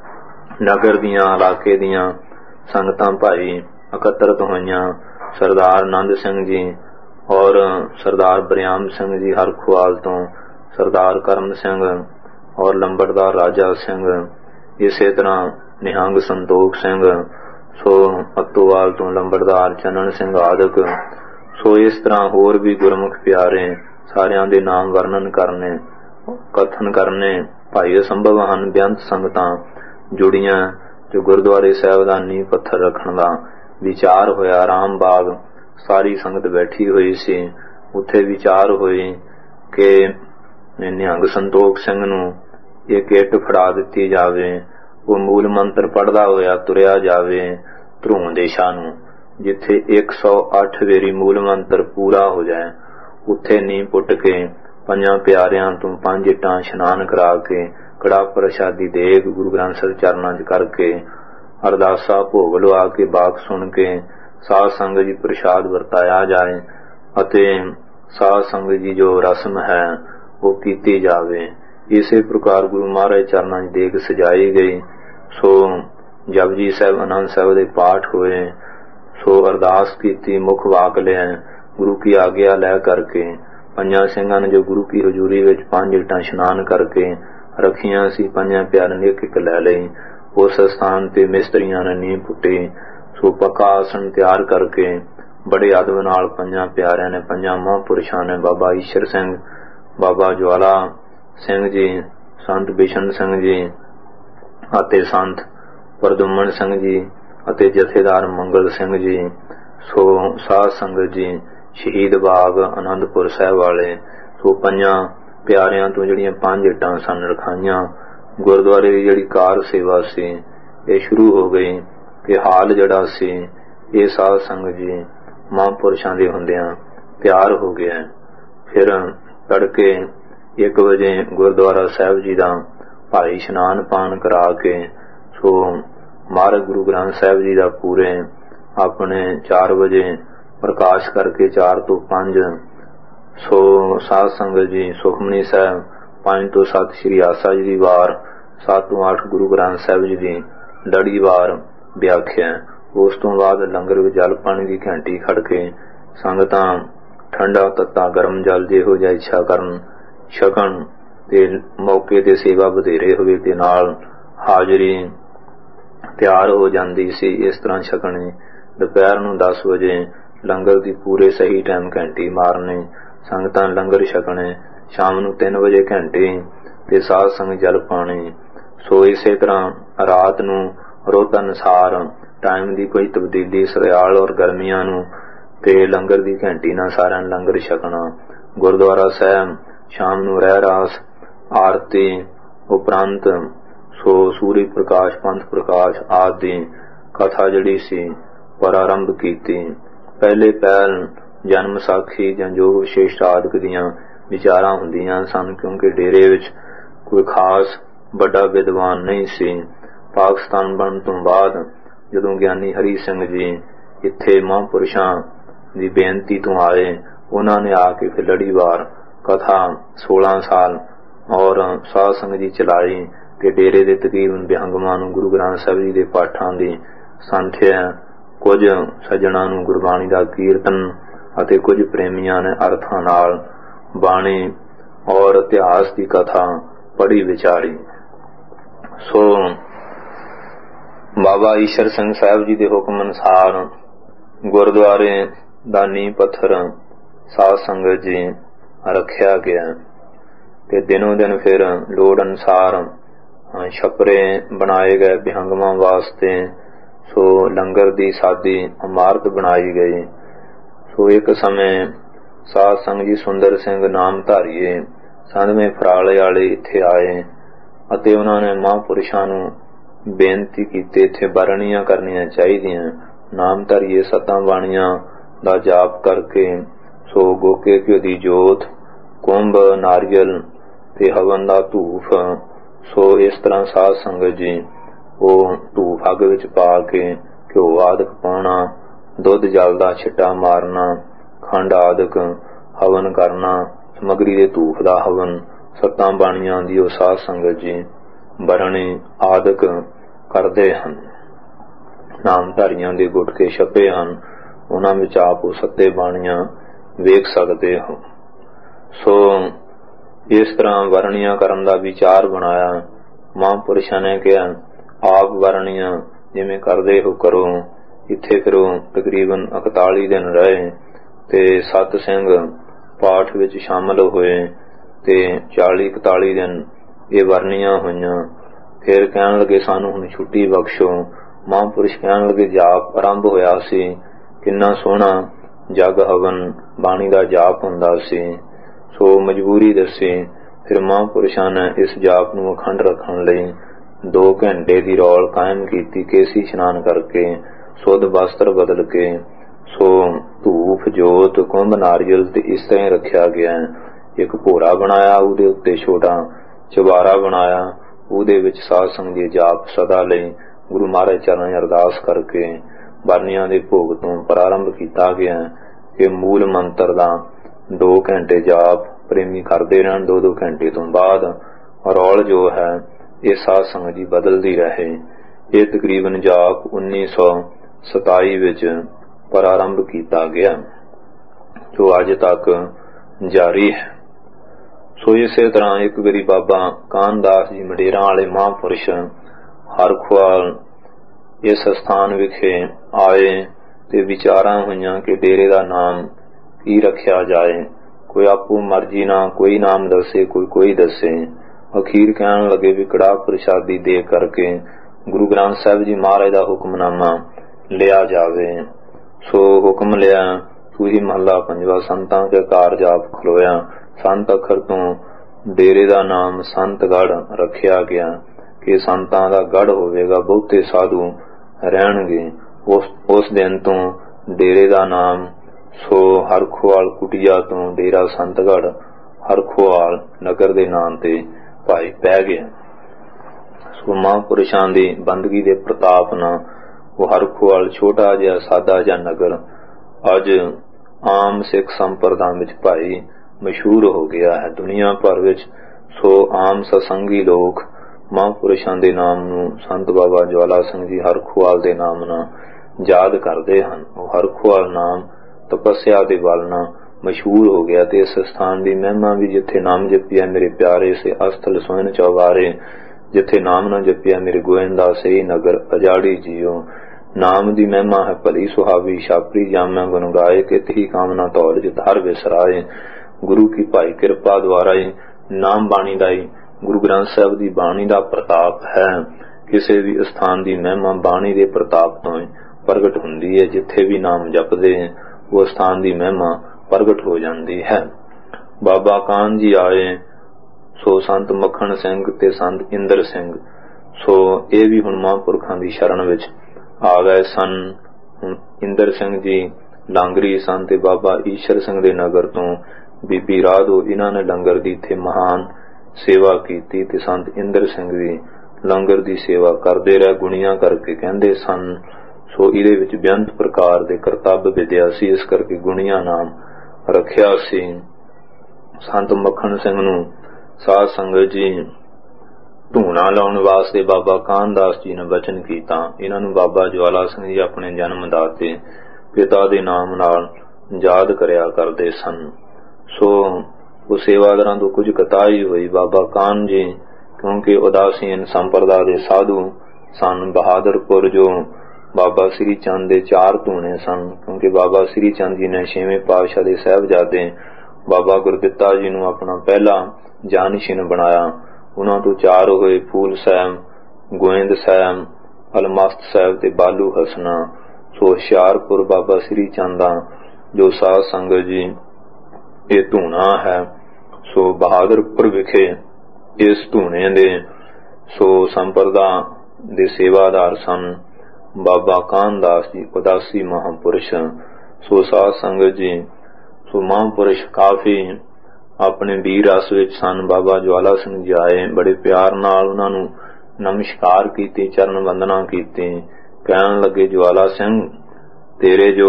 Speaker 1: ਨਗਰ ਦੀਆਂ, ਇਲਾਕੇ ਦੀਆਂ ਸੰਗਤਾਂ ਭਾਈ ਇਕੱਤਰਤ ਹੋਈਆਂ। ਸਰਦਾਰ ਆਨੰਦ ਸਿੰਘ ਜੀ ਔਰ ਸਰਦਾਰ ਬਰਿਆਮ ਸਿੰਘ ਜੀ ਹਰਖਵਾਲ ਤੋਂ, ਸਰਦਾਰ ਕਰਮ ਸਿੰਘ ਔਰ ਲੰਬੜਦਾਰ ਰਾਜਾ ਸਿੰਘ, ਇਸੇ ਤਰ੍ਹਾਂ ਨਿਹੰਗ ਸੰਤੋਖ ਸਿੰਘ, ਸੋ ਅਤੋਵਾਲ ਤੋਂ ਲੰਬੜਦਾਰ ਚੰਨਣ ਸਿੰਘ ਆਦਿਕ। ਸੋ ਇਸ ਤਰ੍ਹਾਂ ਹੋਰ ਵੀ ਗੁਰਮੁਖ ਪਿਆਰੇ ਸਾਰਿਆਂ ਦੇ ਨਾਮ ਵਰਣਨ ਕਰਨੇ, ਕਥਨ ਕਰਨੇ ਭਾਈ ਅਸੰਭਵ ਹਨ। ਬੇਅੰਤ ਸੰਗਤਾਂ ਜੁੜੀਆਂ ਜੋ ਗੁਰਦੁਆਰੇ ਸਾਹਿਬ ਦਾ ਨੀਂਹ ਪੱਥਰ ਰੱਖਣ ਦਾ ਵਿਚਾਰ ਹੋਇਆ। ਰਾਮ ਬਾਗ ਸਾਰੀ ਸੰਗਤ ਬੈਠੀ ਹੋਈ ਸੀ। ਉੱਥੇ ਵਿਚਾਰ ਹੋਈ ਕਿ ਨਿਹੰਗ ਸੰਤੋਖ ਸਿੰਘ ਨੂੰ ਇੱਕ ਇੱਟ ਫੜਾ ਦਿੱਤੀ ਜਾਵੇ, ਉਹ ਮੂਲ ਮੰਤਰ ਪੜ੍ਹਦਾ ਹੋਇਆ ਤੁਰਿਆ ਜਾਵੇ ਧਰੂਮ ਦਿਸ਼ਾ ਨੂੰ। ਜਿੱਥੇ ਇੱਕ ਸੌ ਅੱਠ ਵੇਰੀ ਮੂਲ ਮੰਤਰ ਪੂਰਾ ਹੋ ਜਾਏ ਉੱਥੇ ਨੀਂਹ ਪੁੱਟ ਕੇ ਪੰਜਾਂ ਪਿਆਰਿਆਂ ਤੋਂ ਪੰਜ ਇੱਟਾਂ ਇਸ਼ਨਾਨ ਕਰਾ ਕੇ ਕੜਾ ਪ੍ਰਸ਼ਾਦੀ ਦੇਗ ਗੁਰੂ ਗ੍ਰੰਥ ਸਾਹਿਬ ਚਰਨਾਂ 'ਚ ਕਰਕੇ ਅਰਦਾਸਾ ਭੋਗ ਲਵਾ ਕੇ ਬਾਕ ਸੁਣ ਕੇ ਸਾਧ ਸੰਗਤ ਜੀ ਪ੍ਰਸ਼ਾਦ ਵਰਤਾਇਆ ਜਾਏ ਅਤੇ ਸਾਧ ਸੰਗਤ ਜੀ ਜੋ ਰਸਮ ਹੈ ਉਹ ਕੀਤੀ ਜਾਵੇ। ਇਸੇ ਪ੍ਰਕਾਰ ਗੁਰੂ ਮਹਾਰਾਜ ਚਰਨਾਂ 'ਚ ਦੇਗ ਸਜਾਈ ਗਈ। ਸੋ ਜਪਜੀ ਸਾਹਿਬ, ਆਨੰਦ ਸਾਹਿਬ ਦੇ ਪਾਠ ਹੋਏ। ਸੋ ਅਰਦਾਸ ਕੀਤੀ, ਮੁੱਖ ਵਾਕ ਲਿਆ, ਗੁਰੂ ਕੀ ਆਗਿਆ ਲੈ ਕਰਕੇ ਪੰਜਾਂ ਸਿੰਘਾਂ ਨੇ ਜੋ ਗੁਰੂ ਕੀ ਹਜ਼ੂਰੀ ਵਿੱਚ ਪੰਜ ਇੱਟਾਂ ਇਸ਼ਨਾਨ ਕਰਕੇ ਰੱਖੀਆਂ ਸੀ, ਪੰਜਾਂ ਪਿਆਰਿਆਂ ਨੇ ਇੱਕ ਇੱਕ ਲੈ ਲਈ। ਉਸ ਸਥਾਨ ਤੇ ਮਿਸਤਰੀਆਂ ਨੇ ਨੀਂਹ ਪੁੱਟੀ। ਸੋ ਪੱਕਾ ਆਸਣ ਤਿਆਰ ਕਰਕੇ ਬੜੇ ਅਦਬ ਨਾਲ ਪੰਜਾਂ ਪਿਆਰਿਆਂ ਨੇ, ਪੰਜਾਂ ਮਹਾਂਪੁਰਸ਼ਾਂ ਨੇ, ਬਾਬਾ ਈਸ਼ਰ ਸਿੰਘ, ਬਾਬਾ ਜਵਾਲਾ ਸਿੰਘ ਜੀ, ਸੰਤ ਬਿਸ਼ਨ ਸਿੰਘ ਜੀ ਅਤੇ ਸੰਤ ਪ੍ਰਦੁਮਨ ਸਿੰਘ ਜੀ ਅਤੇ ਜਥੇਦਾਰ ਮੰਗਲ ਸਿੰਘ ਜੀ। ਸੋ ਸਾਧ ਸੰਗਤ ਜੀ ਸ਼ਹੀਦ ਬਾਗ ਆਨੰਦਪੁਰ ਸਾਹਿਬ ਵਾਲੇ। ਸੋ ਪੰਜਾਂ ਪਿਆਰਿਆਂ ਤੋਂ ਜਿਹੜੀਆਂ ਪੰਜ ਇੱਟਾਂ ਸਨ ਰਖਾਈਆਂ। ਗੁਰਦੁਆਰੇ ਦੀ ਜਿਹੜੀ ਕਾਰ ਸੇਵਾ ਸੀ ਇਹ ਸ਼ੁਰੂ ਹੋ ਗਈ ਕਿ ਹਾਲ ਜਿਹੜਾ ਸੀ ਇਹ ਸਾਧ ਸੰਗਤ ਜੀ ਮਹਾਂਪੁਰਸ਼ਾਂ ਦੇ ਹੁੰਦਿਆਂ ਤਿਆਰ ਹੋ ਗਿਆ। ਫਿਰ ਤੜਕੇ ਇੱਕ ਵਜੇ ਗੁਰਦੁਆਰਾ ਸਾਹਿਬ ਜੀ ਦਾ ਭਾਈ ਇਸ਼ਨਾਨ ਪਾਨ ਕਰਾ ਕੇ ਸੋ ਮਹਾਰਾਜ ਗੁਰੂ ਗ੍ਰੰਥ ਸਾਹਿਬ ਜੀ ਦਾ ਪੂਰੇ ਆਪਣੇ ਚਾਰ ਵਜੇ ਪ੍ਰਕਾਸ਼ ਕਰਕੇ ਚਾਰ ਤੋਂ ਪੰਜ ਸੋ ਸਾਧ ਸੰਗਤ ਜੀ ਸੁਖਮਨੀ ਸਾਹਿਬ, ਪੰਜ ਤੋਂ ਸੱਤ ਸ੍ਰੀ ਆਸਾ ਜੀ ਦੀ ਵਾਰ, ਸੱਤ ਤੋਂ ਅੱਠ ਗੁਰੂ ਗ੍ਰੰਥ ਸਾਹਿਬ ਜੀ ਦੀ ਲੜੀ ਵਾਰ ਵਿਆਖਿਆ। ਉਸ ਤੋਂ ਬਾਅਦ ਲੰਗਰ ਵਿੱਚ ਜਲ ਪਾਣੀ ਦੀ ਘੰਟੀ ਖੜਕੇ ਸੰਗਤਾਂ ਠੰਡਾ ਤੱਤਾ ਗਰਮ ਜਲ ਜਿਹੋ ਜਿਹਾ ਇੱਛਾ ਕਰਨ ਛਕਣ ਤੇ ਮੌਕੇ ਤੇ ਸੇਵਾ ਵਧੇਰੇ ਹੋਵੇ ਤੇ ਨਾਲ ਹਾਜ਼ਰੀ ਤਿਆਰ ਹੋ ਜਾਂਦੀ ਸੀ। ਇਸ ਤਰ੍ਹਾਂ ਛਕਣੀ। ਦੁਪਹਿਰ ਨੂੰ ਦਸ ਵਜੇ ਲੰਗਰ ਦੀ ਪੂਰੇ ਸਹੀ ਟਾਈਮ ਘੰਟੀ ਮਾਰਨੀ, ਸੰਗਤਾਂ ਲੰਗਰ ਛਕਣੇ। ਸ਼ਾਮ ਨੂੰ ਤਿੰਨ ਵਜੇ ਘੰਟੀ ਤੇ ਸਾਧ ਸੰਗਤ ਜਲ ਪਾਣੀ। ਸੋ ਇਸੇ ਤਰ੍ਹਾਂ ਰਾਤ ਨੂੰ ਰੁੱਤ ਅਨੁਸਾਰ ਟਾਈਮ ਦੀ ਕੋਈ ਤਬਦੀਲੀ ਸਿਆਲ ਔਰ ਗਰਮੀਆਂ ਨੂੰ ਤੇ ਲੰਗਰ ਦੀ ਘੰਟੀ ਨਾਲ ਸਾਰਿਆਂ ਨੇ ਲੰਗਰ ਛਕਣਾ। ਗੁਰਦੁਆਰਾ ਸਾਹਿਬ ਸ਼ਾਮ ਨੂੰ ਰਹਿਰਾਸ, ਆਰਤੀ ਉਪਰੰਤ ਸੋ ਸੂਰਜ ਪ੍ਰਕਾਸ਼, ਪੰਥ ਪ੍ਰਕਾਸ਼ ਆਦਿ ਦੀ ਕਥਾ ਜਿਹੜੀ ਸੀ ਪ੍ਰਾਰੰਭ ਕੀਤੀ। ਪਹਿਲੇ ਪਹਿਲ ਜਨਮ ਸਾਖੀ ਜਾਂ ਜੋ ਵਿਸ਼ੇਸ਼ ਆਦਿਕ ਦੀਆਂ ਵਿਚਾਰਾਂ ਹੁੰਦੀਆਂ ਸਨ, ਕਿਉਂਕਿ ਡੇਰੇ ਵਿੱਚ ਕੋਈ ਖਾਸ ਵੱਡਾ ਵਿਦਵਾਨ ਨਹੀਂ ਸੀ। ਪਾਕਿਸਤਾਨ ਬਣਨ ਤੋਂ ਬਾਅਦ ਜਦੋਂ ਗਿਆਨੀ ਹਰੀ ਸਿੰਘ ਜੀ ਇੱਥੇ ਮਹਾਂਪੁਰਸ਼ਾਂ ਦੀ ਬੇਨਤੀ ਤੋਂ ਆਏ, ਉਹਨਾਂ ਨੇ ਆ ਕੇ ਫਿਰ ਲੜੀਵਾਰ ਕਥਾ ਸੋਲਾਂ ਸਾਲ ਔਰ ਸਾਧ ਸੰਗਤ ਜੀ ਚਲਾਈ ਤੇ ਡੇਰੇ ਦੇ ਤਕਰੀਬਨ ਵਿਹੰਗਮਾਂ ਨੂੰ ਗੁਰੂ ਗ੍ਰੰਥ ਸਾਹਿਬ ਜੀ ਦੇ ਪਾਠਾਂ ਦੀ ਸੰਥਿਆ, ਕੁਝ ਸੱਜਣਾਂ ਨੂੰ ਗੁਰਬਾਣੀ ਦਾ ਕੀਰਤਨ ਅਤੇ ਕੁਝ ਪ੍ਰੇਮੀਆਂ ਨੇ ਅਰਥਾਂ ਨਾਲ ਬਾਣੀ ਔਰ ਇਤਿਹਾਸ ਦੀ ਕਥਾ ਪੜ੍ਹੀ ਵਿਚਾਰੀ। ਸੋ ਬਾਬਾ ਈਸ਼ਰ ਸਿੰਘ ਸਾਹਿਬ ਜੀ ਦੇ ਹੁਕਮ ਅਨੁਸਾਰ ਗੁਰਦੁਆਰੇ ਦਾ ਨੀਂਹ ਪੱਥਰ ਸਾਧ ਸੰਗਤ ਜੀ ਰੱਖਿਆ ਗਿਆ ਤੇ ਦਿਨੋਂ ਦਿਨ ਫਿਰ ਲੋੜ ਅਨੁਸਾਰ ਛਪਰੇ ਬਣਾਏ ਗਏ ਵਿਹੰਗਮਾਂ ਵਾਸਤੇ। ਸੋ ਲੰਗਰ ਦੀ ਸਾਦੀ ਇਮਾਰਤ ਬਣਾਈ ਗਈ। ਸੋ ਇੱਕ ਸਮੇਂ ਸਾਧ ਸੰਗਤ ਜੀ ਸੁੰਦਰ ਸਿੰਘ ਨਾਮ ਧਾਰੀਏ ਸੰਧਵੇਂ ਫਰਾਲੇ ਵਾਲੇ ਇੱਥੇ ਆਏ ਅਤੇ ਉਹਨਾਂ ਨੇ ਮਹਾਂਪੁਰਸ਼ਾਂ ਨੂੰ ਬੇਨਤੀ ਕੀਤੀ ਇੱਥੇ ਬਰਣੀਆਂ ਕਰਨੀਆਂ ਚਾਹੀਦੀਆਂ। ਨਾਮ ਧਾਰੀਏ ਸੱਤਾਂ ਬਾਣੀਆਂ ਦਾ ਜਾਪ ਕਰਕੇ ਸੋ ਗੋਕੇ ਘਿਓ ਦੀ ਜੋਤ, ਕੁੰਭ, ਨਾਰੀਅਲ ਤੇ ਹਵਨ ਦਾ ਧੂਫ, ਸੋ ਇਸ ਤਰ੍ਹਾਂ ਸਾਧ ਸੰਗਤ ਜੀ ਉਹ ਧੂਫ ਅੱਗ ਵਿੱਚ ਪਾ ਕੇ ਘਿਓ ਆਦਿਕ ਪਾਉਣਾ, ਦੁੱਧ ਜਲ ਦਾ ਛਿੱਟਾ ਮਾਰਨਾ, ਖੰਡ ਆਦਿਕ ਹਵਨ ਕਰਨਾ, ਸਮੱਗਰੀ ਦੇ ਧੂਫ ਦਾ ਹਵਨ, ਸੱਤਾਂ ਬਾਣੀਆਂ ਦੀ ਉਹ ਸਾਧ ਸੰਗਤ ਜੀ ਬਰਣੀ ਆਦਿਕ ਕਰਦੇ ਹਨ। ਨਾਮਧਾਰੀਆਂ ਦੇ ਗੁਟਕੇ ਛਪੇ ਹਨ, ਉਹਨਾਂ ਵਿੱਚ ਆਪ ਉਹ ਸੱਤੇ ਬਾਣੀਆਂ ਵੇਖ ਸਕਦੇ ਹੋ। ਸੋ ਇਸ ਤਰ੍ਹਾਂ ਵਰਣੀਆਂ ਕਰਨ ਦਾ ਵਿਚਾਰ ਬਣਾਇਆ। ਮਹਾਂਪੁਰਸ਼ਾਂ ਨੇ ਕਿਹਾ ਆਪ ਵਰਣੀਆਂ ਜਿਵੇਂ ਕਰਦੇ ਹੋ ਕਰੋ। ਇੱਥੇ ਫਿਰ ਉਹ ਤਕਰੀਬਨ ਇਕਤਾਲੀ ਦਿਨ ਰਹੇ ਤੇ ਸੱਤ ਸਿੰਘ ਪਾਠ ਵਿੱਚ ਸ਼ਾਮਲ ਹੋਏ ਤੇ ਚਾਲੀ ਇਕਤਾਲੀ ਦਿਨ ਇਹ ਵਰਣੀਆਂ ਹੋਈਆਂ। ਫਿਰ ਕਹਿਣ ਲੱਗੇ ਸਾਨੂੰ ਹੁਣ ਛੁੱਟੀ ਬਖਸ਼ੋ। ਮਹਾਂਪੁਰਸ਼ ਕਹਿਣ ਲੱਗੇ ਜਾਪ ਆਰੰਭ ਹੋਇਆ ਸੀ, ਕਿੰਨਾ ਸੋਹਣਾ ਜਗ ਹਵਨ ਬਾਣੀ ਦਾ ਜਾਪ ਹੁੰਦਾ ਸੀ। ਸੋ ਮਜਬੂਰੀ ਦੱਸੀ। ਫਿਰ ਮਹਾਂਪੁਰਸ਼ਾਂ ਨੇ ਇਸ ਜਾਪ ਨੂੰ ਅਖੰਡ ਰੱਖਣ ਲਈ ਦੋ ਘੰਟੇ ਦੀ ਰੌਲ ਕਾਇਮ ਕੀਤੀ। ਕੇਸੀ ਇਸ਼ਨਾਨ ਕਰਕੇ, ਸੁੱਧ ਵਸਤਰ ਬਦਲ ਕੇ, ਸੋ ਧੂਫ, ਜੋਤ, ਕੁੰਭ, ਨਾਰੀਅਲ ਤੇ ਇਸ ਤਰ੍ਹਾਂ ਰੱਖਿਆ ਗਿਆ। ਇੱਕ ਭੋਰਾ ਬਣਾਇਆ, ਉਹਦੇ ਉੱਤੇ ਛੋਟਾ ਚੁਬਾਰਾ ਬਣਾਇਆ, ਉਹਦੇ ਵਿੱਚ ਸਾਧ ਸੰਗਤ ਦੀ ਜਾਪ ਸਦਾ ਲਈ ਗੁਰੂ ਮਹਾਰਾਜ ਚਰਨਾਂ ਅਰਦਾਸ ਕਰਕੇ ਬਰਨੀਆਂ ਦੇ ਭੋਗ ਤੋਂ ਪ੍ਰਾਰੰਭ ਕੀਤਾ ਗਿਆ ਕਿ ਮੂਲ ਮੰਤਰ ਦਾ ਦੋ ਘੰਟੇ ਜਾਪ ਪ੍ਰੇਮੀ ਕਰਦੇ ਰਹਿਣ। ਦੋ ਦੋ ਘੰਟੇ ਤੋਂ ਬਾਅਦ ਰੌਲ ਜੋ ਹੈ ਇਹ ਸਾਧ ਸੰਗਤ ਜੀ ਬਦਲਦੀ ਰਹੇ। ਇਹ ਤਕਰੀਬਨ ਜਾਪ ਉੱਨੀ ਸੌ ਸਤਾਈ ਵਿੱਚ ਪ੍ਰਾਰੰਭ ਕੀਤਾ ਗਿਆ ਜੋ ਅੱਜ ਤੱਕ ਜਾਰੀ ਹੈ। ਸੋ ਇਸੇ ਤਰ੍ਹਾਂ ਇੱਕ ਵਾਰੀ ਬਾਬਾ ਕਾਨਦਾਸ ਜੀ ਮਡੇਰਾਂ ਵਾਲੇ ਮਹਾਂਪੁਰਸ਼ ਹਰਖਵਾਲ ਇਸ ਸਥਾਨ ਵਿਖੇ ਆਏ ਤੇ ਵਿਚਾਰਾਂ ਹੋਈਆਂ ਕਿ ਡੇਰੇ ਦਾ ਨਾਮ ਕੀ ਰੱਖਿਆ ਜਾਏ। ਕੋਈ ਆਪੋ ਮਰਜ਼ੀ ਨਾਲ ਕੋਈ ਨਾਮ ਦੱਸੇ, ਕੋਈ ਕੋਈ ਦੱਸੇ। ਅਖੀਰ ਕਹਿਣ ਲੱਗੇ ਵੀ ਕੜਾਹ ਪ੍ਰਸ਼ਾਦੀ ਦੇ ਕਰਕੇ ਗੁਰੂ ਗ੍ਰੰਥ ਸਾਹਿਬ ਜੀ ਮਹਾਰਾਜ ਦਾ ਹੁਕਮਨਾਮਾ ਲਿਆ ਜਾਵੇ। ਸੋ ਹੁਕਮ ਲਿਆ। ਸੂਹੀ ਮਹੱਲਾ ਪੰਜਵਾ। ਸੰਤਾਂ ਕੇ ਕਾਰ ਜਾਪ ਖਲੋਇਆ। ਸੰਤ ਅੱਖਰ ਤੋਂ ਡੇਰੇ ਦਾ ਨਾਮ ਸੰਤਗੜ੍ਹ ਰੱਖਿਆ ਗਿਆ ਕਿ ਸੰਤਾਂ ਦਾ ਗੜ੍ਹ ਹੋਵੇਗਾ, ਬਹੁਤੇ ਸਾਧੂ ਰਹਿਣਗੇ। ਉਸ ਉਸ ਦਿਨ ਤੋਂ ਡੇਰੇ ਦਾ ਨਾਮ ਸੋ ਹਰਖੋਵਾਲ ਕੁਟੀਆ ਤੋਂ ਡੇਰਾ ਸੰਤਗੜ੍ਹ ਹਰਖੋਵਾਲ ਨਗਰ ਦੇ ਨਾਮ ਤੇ ਭਾਈ ਪੈ ਗਿਆ। ਸੋ ਮਹਾਂਪੁਰਸ਼ਾਂ ਦੀ ਬੰਦਗੀ ਦੇ ਪ੍ਰਤਾਪ ਨਾਲ ਉਹ ਹਰਖੋਵਾਲ ਛੋਟਾ ਜਿਹਾ ਸਾਦਾ ਜਿਹਾ ਨਗਰ ਅੱਜ ਆਮ ਸਿੱਖ ਸੰਪਰਦਾਇ ਵਿੱਚ ਭਾਈ ਮਸ਼ਹੂਰ ਹੋ ਗਿਆ ਹੈ ਦੁਨੀਆ ਭਰ ਵਿੱਚ। ਸੋ ਆਮ ਸਤਸੰਗੀ ਲੋਕ ਮਹਾਂਪੁਰਸ਼ਾਂ ਦੇ ਨਾਮ ਨੂੰ ਸੰਤ ਬਾਬਾ ਜਵਾਲਾ ਸਿੰਘ ਜੀ ਹਰਖੋਵਾਲ ਦੇ ਨਾਮ ਨਾਲ ਯਾਦ ਕਰਦੇ ਹਨ। ਉਹ ਹਰਖੋਵਾਲ ਨਾਮ ਤਪੱਸਿਆ ਦੇ ਵੱਲ ਨਾਲ ਮਸ਼ਹੂਰ ਹੋ ਗਿਆ ਤੇ ਇਸ ਸਥਾਨ ਦੀ ਮਹਿਮਾ ਵੀ, ਜਿੱਥੇ ਨਾਮ ਜਪਿਆ ਮੇਰੇ ਪਿਆਰੇ ਸੇ ਅਸਥਲ ਸੋਇਨ ਚੌਬਾਰੇ, ਜਿੱਥੇ ਨਾਮ ਨਾ ਜਪਿਆ ਮੇਰੇ ਗੋਇੰਦਾ ਸਹੀ ਨਗਰ ਅਜਾੜੀ ਜੀਓ। ਨਾਮ ਦੀ ਮਹਿਮਾ ਹੈ ਭਲੀ ਸੁਹਾਵੀ, ਛਾਪਰੀ ਜਾਮੈ ਗੁਣ ਗਾਏ, ਕਿਤ ਹੀ ਕਾਮਨਾ ਤੌਲ ਜਿਤ ਹਰ ਵਿਸਰਾਏ। ਗੁਰੂ ਕੀ ਭਾਈ ਕਿਰਪਾ ਦੁਆਰਾ ਹੀ ਨਾਮ ਬਾਣੀ ਦਾ ਹੀ ਗੁਰੂ ਗ੍ਰੰਥ ਸਾਹਿਬ ਦੀ ਬਾਣੀ ਦਾ ਪ੍ਰਤਾਪ ਹੈ। ਕਿਸੇ ਵੀ ਸਥਾਨ ਦੀ ਮਹਿਮਾ ਬਾਣੀ ਦੇ ਪ੍ਰਤਾਪ ਤੋਂ ਪ੍ਰਗਟ ਹੁੰਦੀ ਹੈ। ਜਿੱਥੇ ਵੀ ਨਾਮ ਜਪਦੇ ਉਹ ਸਥਾਨ ਦੀ ਮਹਿਮਾ ਪ੍ਰਗਟ ਹੋ ਜਾਂਦੀ ਹੈ। ਬਾਬਾ ਕਾਹਨ ਜੀ ਆਏ ਸੋ ਸੰਤ ਮੱਖਣ ਸਿੰਘ ਤੇ ਸੰਤ ਇੰਦਰ ਸਿੰਘ, ਸੋ ਇਹ ਵੀ ਹੁਣ ਮਹਾਂਪੁਰਖਾਂ ਦੀ ਸ਼ਰਨ ਵਿੱਚ ਆ ਗਏ ਸਨ। ਇੰਦਰ ਸਿੰਘ ਜੀ ਲਾਂਗਰੀ ਸਨ ਤੇ ਬਾਬਾ ਈਸ਼ਰ ਸਿੰਘ ਦੇ ਨਗਰ ਤੋਂ ਬੀਬੀ ਰਾਧੋ, ਇਹਨਾਂ ਨੇ ਲੰਗਰ ਦੀ ਇੱਥੇ ਮਹਾਨ ਸੇਵਾ ਕੀਤੀ ਤੇ ਸੰਤ ਇੰਦਰ ਸਿੰਘ ਜੀ ਲੰਗਰ ਦੀ ਸੇਵਾ ਕਰਦੇ ਰਹੇ, ਗੁਣੀਆਂ ਕਰਕੇ ਕਹਿੰਦੇ ਸਨ। ਸੋ ਇਹਦੇ ਵਿੱਚ ਬੇਅੰਤ ਪ੍ਰਕਾਰ ਦੇ ਕਰਤੱਵ ਵਿਦਿਆ ਸੀ, ਇਸ ਕਰਕੇ ਗੁਣੀਆਂ ਨਾਮ ਰੱਖਿਆ ਸੀ। ਸੰਤ ਮੱਖਣ ਸਿੰਘ ਨੂੰ ਸਾਧ ਸੰਗਤ ਜੀ ਧੂਣਾ ਲਾਉਣ ਵਾਸਤੇ ਬਾਬਾ ਕਾਹਨਦਾਸ ਜੀ ਨੇ ਬਚਨ ਕੀਤਾ। ਇਹਨਾਂ ਨੂੰ ਬਾਬਾ ਜਵਾਲਾ ਸਿੰਘ ਜੀ ਆਪਣੇ ਜਨਮ ਦਾਤੇ ਪਿਤਾ ਦੇ ਨਾਮ ਨਾਲ ਯਾਦ ਕਰਿਆ ਕਰਦੇ ਸਨ। ਸੋ ਉਹ ਸੇਵਾਦਾਰਾਂ ਤੋਂ ਕੁਝ ਕਤਾਈ ਹੋਈ। ਬਾਬਾ ਕਾਹਨ ਜੀ ਕਿਉਂਕਿ ਉਦਾਸੀਨ ਸੰਪਰਦਾ ਦੇ ਸਾਧੂ ਸਨ, ਬਹਾਦਰਪੁਰ ਜੋ ਬਾਬਾ ਸ੍ਰੀ ਚੰਦ ਦੇ ਚਾਰ ਧੂਣੇ ਸਨ, ਕਿਉਂਕਿ ਬਾਬਾ ਸ੍ਰੀ ਚੰਦ ਜੀ ਨੇ ਛੇਵੇਂ ਪਾਤਸ਼ਾਹ ਦੇ ਸਾਹਿਬਜ਼ਾਦੇ ਬਾਬਾ ਗੁਰਦਿੱਤਾ ਜੀ ਨੂੰ ਆਪਣਾ ਪਹਿਲਾ ਜਾਨਸ਼ੀਨ ਬਣਾਇਆ। ਉਹਨਾਂ ਤੋਂ ਚਾਰ ਹੋਏ ਫੂਲ ਸਾਹਿਬ, ਗੋਇੰਦ ਸਾਹਿਬ, ਅਲਮਸਤ ਸਾਹਿਬ ਤੇ ਬਾਲੂ ਹਸਨਾ। ਸੋ ਹੁਸ਼ਿਆਰਪੁਰ ਬਾਬਾ ਸ੍ਰੀ ਚੰਦ ਦਾ ਜੋ ਸਾਧ ਸੰਗਤ ਜੀ ਇਹ ਧੂਣਾ ਹੈ, ਸੋ ਬਹਾਦਰਪੁਰ ਵਿਖੇ ਇਸ ਧੂਣੇ ਦੇ ਸੋ ਸੰਪਰਦਾ ਦੇ ਸੇਵਾਦਾਰ ਸਨ ਬਾਬਾ ਕਾਹਨਦਾਸ ਜੀ, ਉਦਾਸੀ ਮਹਾਂਪੁਰਸ਼। ਸੋ ਸਾਧ ਸੰਗਤ ਜੀ ਸੋ ਮਹਾਂਪੁਰਸ਼ ਕਾਫੀ ਆਪਣੇ ਵੀਰ ਰਸ ਵਿੱਚ ਸਨ। ਬਾਬਾ ਜਵਾਲਾ ਸਿੰਘ ਜੀ ਆਏ, ਬੜੇ ਪਿਆਰ ਨਾਲ ਉਹਨਾਂ ਨੂੰ ਨਮਸਕਾਰ ਕੀਤੀ, ਚਰਨ ਵੰਦਨਾ ਕੀਤੀ। ਕਹਿਣ ਲੱਗੇ, ਜਵਾਲਾ ਸਿੰਘ ਤੇਰੇ ਜੋ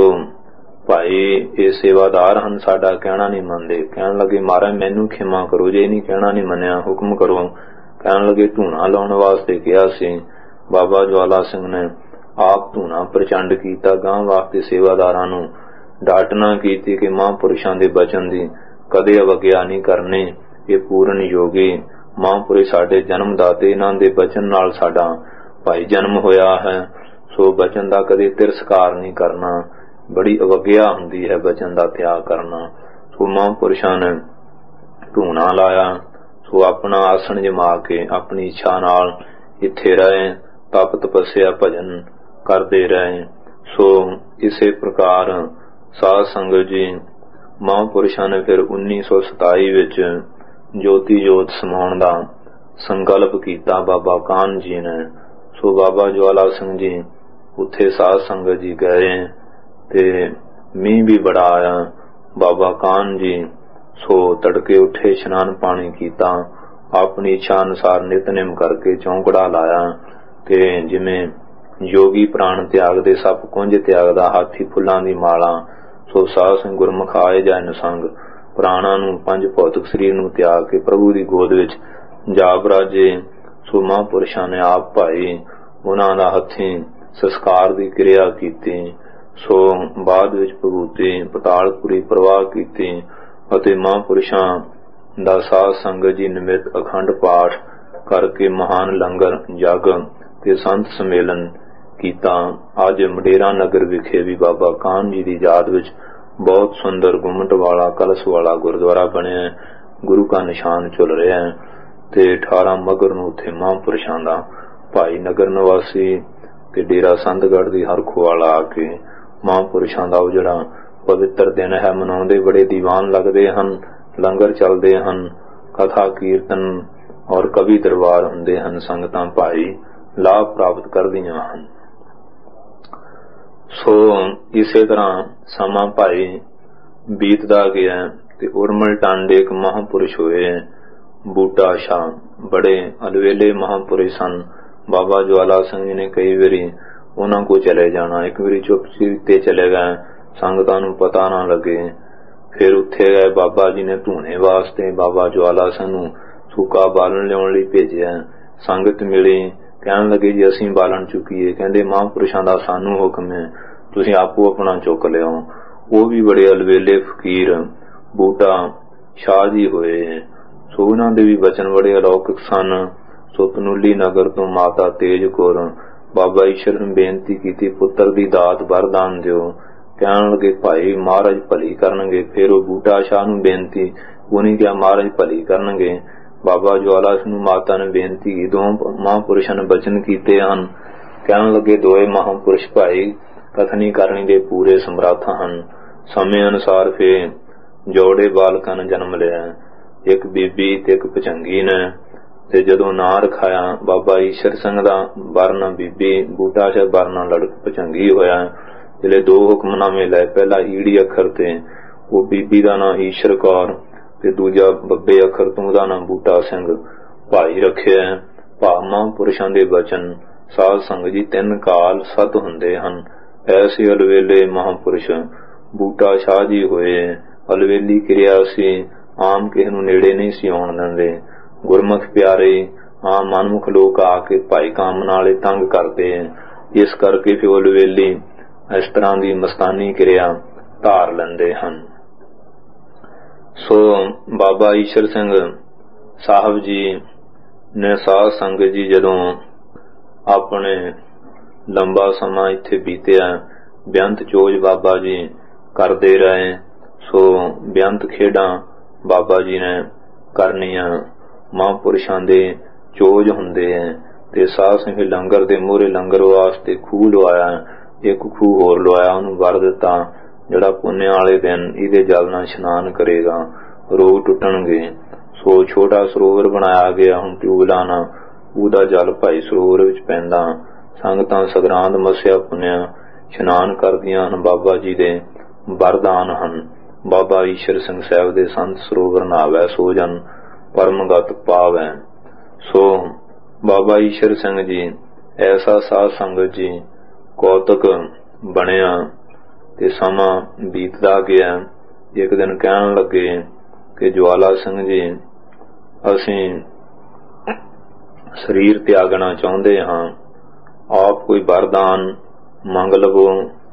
Speaker 1: ਭਾਈ ਇਹ ਸੇਵਾਦਾਰ ਹਨ ਸਾਡਾ ਕਹਿਣਾ ਨਹੀਂ ਮੰਨਦੇ। ਕਹਿਣ ਲੱਗੇ, ਮਹਾਰਾਜ ਮੈਨੂੰ ਖਿਮਾ ਕਰੋ ਜੇ ਨਹੀਂ ਕਹਿਣਾ ਨਹੀਂ ਮੰਨਿਆ, ਹੁਕਮ ਕਰੋ। ਕਹਿਣ ਲੱਗੇ, ਧੂਣਾ ਲਾਉਣ ਵਾਸਤੇ ਕਿਹਾ ਸੀ। ਬਾਬਾ ਜਵਾਲਾ ਸਿੰਘ ਨੇ ਆਪ ਧੂਣਾ ਪ੍ਰਚੰਡ ਕੀਤਾ। ਗਾਂ ਵਾਸਤੇ ਸੇਵਾਦਾਰਾਂ ਨੂੰ ਡਾਟਣਾ ਕੀਤੀ ਕਿ ਮਹਾਂਪੁਰਸ਼ਾਂ ਦੇ ਬਚਨ ਦੀ ਕਦੇ ਅਵਗਿਆ ਨਹੀਂ ਕਰਨੀ। ਇਹ ਪੂਰਨ ਯੋਗੀ ਮਹਾਂਪੁਰਸ਼ ਸਾਡੇ ਜਨਮਦਾਤੇ, ਇਹਨਾਂ ਦੇ ਬਚਨ ਨਾਲ ਸਾਡਾ ਭਾਈ ਜਨਮ ਹੋਇਆ ਹੈ। ਸੋ ਬਚਨ ਦਾ ਕਦੇ ਤਿਰਸਕਾਰ ਨਹੀਂ ਕਰਨਾ, ਬੜੀ ਅਵਗਿਆ ਹੁੰਦੀ ਹੈ ਬਚਨ ਦਾ ਤਿਆਗ ਕਰਨਾ। ਸੋ ਮਹਾਂਪੁਰਸ਼ਾਂ ਨੇ ਧੂਣਾ ਲਾਇਆ। ਸੋ ਆਪਣਾ ਆਸਣ ਜਮਾ ਕੇ ਆਪਣੀ ਇੱਛਾ ਨਾਲ ਇੱਥੇ ਰਹੇ, ਤਪ ਤਪੱਸਿਆ ਭਜਨ ਕਰਦੇ ਰਹੇ। ਸੋ ਇਸੇ ਪ੍ਰਕਾਰ ਸਾਧ ਸੰਗਤ ਜੀ ਮਹਾਂਪੁਰਸ਼ਾਂ ਨੇ ਫਿਰ ਉੱਨੀ ਸੌ ਸਤਾਈ ਵਿੱਚ ਜੋਤੀ ਜੋਤ ਸਮਾਉਣ ਦਾ ਸੰਕਲਪ ਕੀਤਾ ਬਾਬਾ ਕਾਹਨ ਜੀ ਨੇ। ਸੋ ਬਾਬਾ ਜਵਾਲਾ ਸਿੰਘ ਜੀ ਉੱਥੇ ਸਾਧ ਸੰਗਤ ਜੀ ਗਏ ਤੇ ਮੀਂਹ ਵੀ ਬੜਾ ਆਇਆ। ਬਾਬਾ ਕਾਹਨ ਜੀ ਸੋ ਤੜਕੇ ਉੱਠੇ, ਇਸ਼ਨਾਨ ਪਾਣੀ ਕੀਤਾ, ਆਪਣੀ ਇੱਛਾ ਅਨੁਸਾਰ ਨਿਤਨੇਮ ਕਰਕੇ ਚੌਂਕੜਾ ਲਾਇਆ ਤੇ ਜਿਵੇਂ ਯੋਗੀ ਪ੍ਰਾਣ ਤਿਆਗਦੇ ਸਭ ਕੁੰਜ ਤਿਆਗਦਾ ਹਾਥੀ ਫੁੱਲਾਂ ਦੀ ਮਾਲਾ। ਸੋ ਸਾਧ ਸਿੰਘ ਗੁਰਮੁਖ ਆਏ ਜਾਂ ਨਸੰਗ ਪ੍ਰਾਣਾਂ ਨੂੰ ਪੰਜ ਭੌਤਿਕ ਸਰੀਰ ਨੂੰ ਤਿਆਗ ਕੇ ਪ੍ਰਭੂ ਦੀ ਗੋਦ ਵਿੱਚ ਜਾ ਬਰਾਜੇ। ਸੋ ਮਹਾਂਪੁਰਸ਼ਾਂ ਨੇ ਆਪ ਭਾਈ ਉਹਨਾਂ ਦਾ ਹੱਥੀਂ ਸੰਸਕਾਰ ਦੀ ਕਿਰਿਆ ਕੀਤੀ। ਸੋ ਬਾਅਦ ਵਿੱਚ ਭਗੂਤੀ ਪਤਾਲਪੁਰੀ ਪ੍ਰਵਾਹ ਕੀਤੀ ਅਤੇ ਮਹਾਂਪੁਰਸ਼ਾਂ ਦਾ ਸਾਧ ਸੰਗਤ ਜੀ ਨਿਮਿਤ ਅਖੰਡ ਪਾਠ ਕਰਕੇ ਮਹਾਨ ਲੰਗਰ ਜਗ ਤੇ ਸੰਤ ਸੰਮੇਲਨ ਕੀਤਾ। ਅੱਜ ਮਡੇਰਾ ਨਗਰ ਵਿਖੇ ਵੀ ਬਾਬਾ ਕਾਹਨ ਜੀ ਦੀ ਯਾਦ ਵਿੱਚ ਬਹੁਤ ਸੁੰਦਰ ਗੁੰਮਟ ਵਾਲਾ ਕਲਸ਼ ਵਾਲਾ ਗੁਰਦੁਆਰਾ ਬਣਿਆ, ਗੁਰੂ ਕਾ ਨਿਸ਼ਾਨ ਝੁਲ ਰਿਹਾ ਹੈ ਤੇ ਅਠਾਰਾਂ ਮਗਰ ਨੂੰ ਉੱਥੇ ਮਹਾਂਪੁਰਸ਼ਾਂ ਦਾ ਭਾਈ ਨਗਰ ਨਿਵਾਸੀ ਤੇ ਡੇਰਾ ਸੰਤਗੜ੍ਹ ਦੀ ਹਰਖੋ ਵਾਲਾ ਆ ਕੇ ਮਹਾਂਪੁਰਸ਼ਾਂ ਦਾ ਉਹ ਜਿਹੜਾ ਪਵਿੱਤਰ ਦਿਨ ਹੈ ਮਨਾਉਂਦੇ। ਬੜੇ ਦੀਵਾਨ ਲੱਗਦੇ ਹਨ, ਲੰਗਰ ਚੱਲਦੇ ਹਨ, ਕਥਾ ਕੀਰਤਨ ਔਰ ਕਵੀ ਦਰਬਾਰ ਹੁੰਦੇ ਹਨ। ਸੰਗਤਾਂ ਭਾਈ ਲਾਭ ਪ੍ਰਾਪਤ ਕਰਦੀਆਂ ਹਨ। ਸੋ ਇਸੇ ਤਰ੍ਹਾਂ ਸਮਾਂ ਭਾਈ ਬੀਤਦਾ ਗਿਆ ਤੇ ਉਰਮਲ ਟਾਂਡੇ ਇੱਕ ਮਹਾਂਪੁਰਸ਼ ਹੋਏ, ਬੂਟਾ ਸ਼ਾਹ, ਬੜੇ ਅਲਵੇਲੇ ਮਹਾਂਪੁਰਸ਼ ਸਨ। ਬਾਬਾ ਜਵਾਲਾ ਸਿੰਘ ਜੀ ਨੇ ਕਈ ਵਾਰੀ ਉਹਨਾਂ ਕੋਲ ਚਲੇ ਜਾਣਾ। ਇੱਕ ਵਾਰੀ ਚੁੱਪ-ਚੀਤੇ ਚਲੇ ਗਏ, ਸੰਗਤਾਂ ਨੂੰ ਪਤਾ ਨਾ ਲੱਗੇ। ਫਿਰ ਉੱਥੇ ਗਏ, ਬਾਬਾ ਜੀ ਨੇ ਧੂਣੇ ਵਾਸਤੇ ਬਾਬਾ ਜਵਾਲਾ ਸਿੰਘ ਨੂੰ ਸੁੱਕਾ ਬਾਲਣ ਲਿਆਉਣ ਲਈ ਭੇਜਿਆ। ਸੰਗਤ ਮਿਲੀ, ਕਹਿਣ ਲੱਗੇ ਜੀ ਅਸੀਂ ਬਾਲਣ ਚੁੱਕੀਏ। ਕਹਿੰਦੇ ਮਹਾਂਪੁਰਸ਼ਾਂ ਦਾ ਸਾਨੂੰ ਹੁਕਮ ਹੈ, ਤੁਸੀਂ ਆਪੋ ਆਪਣਾ ਚੁੱਕ ਲਿਓ। ਉਹ ਵੀ ਬੜੇ ਅਲਵੇਲੇ ਫਕੀਰ ਬੂਟਾ ਸ਼ਾਹ ਜੀ ਹੋਏ। ਸੋ ਉਹਨਾਂ ਦੇ ਵੀ ਬਚਨ ਬੜੇ ਅਲੌਕਿਕ ਸਨ। ਸੋ ਪਨੂਲੀ ਨਗਰ ਤੋਂ ਮਾਤਾ ਤੇਜ ਕੌਰ ਬਾਬਾ ਈਸ਼ਰ ਨੂੰ ਬੇਨਤੀ ਕੀਤੀ, ਪੁੱਤਰ ਦੀ ਦਾਤ ਵਰਦਾਨ ਦਿਓ। ਕਹਿਣ ਲੱਗੇ ਭਾਈ ਮਹਾਰਾਜ ਭਲੀ ਕਰਨਗੇ। ਫਿਰ ਉਹ ਬੂਟਾ ਸ਼ਾਹ ਨੂੰ ਬੇਨਤੀ, ਉਹਨੇ ਕਿਹਾ ਮਹਾਰਾਜ ਭਲੀ ਕਰਨਗੇ। ਬਾਬਾ ਜਵਾਲਾ ਸਿੰਘ ਨੂੰ ਮਾਤਾ ਨੇ ਬੇਨਤੀ ਕੀਤੀ। ਦੋ ਮਹਾਂਪੁਰਸ਼ਾਂ ਨੇ ਬਚਨ ਕੀਤੇ ਹਨ। ਕਹਿਣ ਲੱਗੇ ਦੋਏ ਮਹਾਂਪੁਰਸ਼ ਭਾਈ ਕਥਨੀ ਕਰਨੀ ਦੇ ਪੂਰੇ ਸਮਰੱਥ ਹਨ। ਸਮੇਂ ਅਨੁਸਾਰ ਫੇ ਜੋੜੇ ਬਾਲਕਾਂ ਨੇ ਜਨਮ ਲਿਆ, ਇੱਕ ਬੀਬੀ ਤੇ ਇੱਕ ਭੁਜੰਗੀ ਨੇ। ਤੇ ਜਦੋਂ ਨਾਂ ਰਖਾਇਆ ਬਾਬਾ ਈਸ਼ਰ ਸਿੰਘ ਦਾ, ਵਰਨ ਬੀਬੀ, ਬੂਟਾ ਸਾਹਿਬ ਵਰਨ ਲੜਕ ਭੁਜੰਗੀ ਹੋਇਆ। ਜਿਹੜੇ ਦੋ ਹੁਕਮਨਾਮੇ ਲਏ, ਪਹਿਲਾ ਈੜੀ ਅੱਖਰ ਤੇ ਉਹ ਬੀਬੀ ਦਾ ਨਾਂ ਈਸ਼ਰ ਕੌਰ ਤੇ ਦੂਜਾ ਬੱਬੇ ਅੱਖਰ ਤੋਂ ਉਹਦਾ ਨਾਂ ਬੂਟਾ ਸਿੰਘ ਭਾਈ ਰੱਖਿਆ। ਭਾਵ ਮਹਾਂਪੁਰਸ਼ਾਂ ਦੇ ਬਚਨ ਸਾਧ ਸੰਗਤ ਜੀ ਤਿੰਨ ਕਾਲ ਸਤ ਹੁੰਦੇ ਹਨ। ਐਸੇ ਅਲਵੇਲੇ ਮਹਾਂਪੁਰਸ਼ ਬੂਟਾ ਸ਼ਾਹ ਜੀ ਹੋਏ। ਅਲਵੇਲੀ ਕਿਰਿਆ ਸੀ, ਆਮ ਕਿਸੇ ਨੂੰ ਨੇੜੇ ਨਹੀਂ ਸੀ ਆਉਣ ਦਿੰਦੇ। ਗੁਰਮੁਖ ਪਿਆਰੇ ਆਮ ਮਨਮੁਖ ਲੋਕ ਆ ਕੇ ਭਾਈ ਕਾਮ ਨਾਲੇ ਤੰਗ ਕਰਦੇ, ਇਸ ਕਰਕੇ ਫਿਰ ਅਲਵੇਲੀ ਇਸ ਤਰ੍ਹਾਂ ਦੀ ਮਸਤਾਨੀ ਕਿਰਿਆ ਧਾਰ ਲੈਂਦੇ ਹਨ। ਸੋ ਬਾਬਾ ਈਸ਼ਰ ਸਿੰਘ ਸਾਹਿਬ ਜੀ ਨੇ ਸਾਧ ਸੰਗਤ ਜੀ ਜਦੋਂ ਆਪਣੇ ਲੰਬਾ ਸਮਾਂ ਇੱਥੇ ਬੀਤਿਆ, ਬੇਅੰਤ ਚੋਜ ਬਾਬਾ ਜੀ ਕਰਦੇ ਰਹੇ। ਸੋ ਬੇਅੰਤ ਖੇਡਾਂ ਬਾਬਾ ਜੀ ਨੇ ਕਰਨੀਆਂ। ਮਹਾਂਪੁਰਸ਼ਾਂ ਦੇ ਚੋਜ ਹੁੰਦੇ ਹੈ ਤੇ ਸਾਧ ਸੰਗਤ ਲੰਗਰ ਦੇ ਮੂਹਰੇ ਲੰਗਰ ਵਾਸਤੇ ਖੂਹ ਲਵਾਇਆ, ਇੱਕ ਖੂਹ ਹੋਰ ਲਵਾਇਆ, ਉਹਨੂੰ ਵਰ ਦਿੱਤਾ ਜਿਹੜਾ ਪੁੰਨਿਆਂ ਵਾਲੇ ਦਿਨ ਇਹਦੇ ਜਲ ਨਾਲ ਇਸ਼ਨਾਨ ਕਰੇਗਾ ਰੋਗ ਟੁੱਟਣਗੇ। ਸੋ ਛੋਟਾ ਸਰੋਵਰ ਬਣਾਇਆ ਗਿਆ ਹੁਣ ਟਿਊਬਲਾਂ ਨਾਲ, ਉਹਦਾ ਜਲ ਭਾਈ ਸਰੋਵਰ ਵਿੱਚ ਪੈਂਦਾ। ਸੰਗਤਾਂ ਸਗਰਾਂਦ ਮੱਸਿਆ ਪੁੰਨਿਆ ਇਸ਼ਨਾਨ ਕਰਦੀਆਂ ਹਨ। ਬਾਬਾ ਜੀ ਦੇ ਵਰਦਾਨ ਹਨ। ਬਾਬਾ ਈਸ਼ਰ ਸਿੰਘ ਸਾਹਿਬ ਦੇ ਸੰਤ ਸਰੋਵਰ ਨਹਾਵੈ ਸੋ ਜਨ ਪਰਮਗਤ ਪਾਵੈ। ਸੋ ਬਾਬਾ ਈਸ਼ਰ ਸਿੰਘ ਜੀ ਐਸਾ ਸਾਧ ਸੰਗਤ ਜੀ ਕੌਤਕ ਬਣਿਆ ਤੇ ਸਮਾਂ ਬੀਤਦਾ ਗਿਆ। ਇੱਕ ਦਿਨ ਕਹਿਣ ਲੱਗੇ ਕਿ ਜਵਾਲਾ ਸਿੰਘ ਜੀ, ਅਸੀਂ ਸਰੀਰ ਤਿਆਗਣਾ ਚਾਹੁੰਦੇ ਹਾਂ, ਆਪ ਕੋਈ ਵਰਦਾਨ ਮੰਗ ਲਵੋ।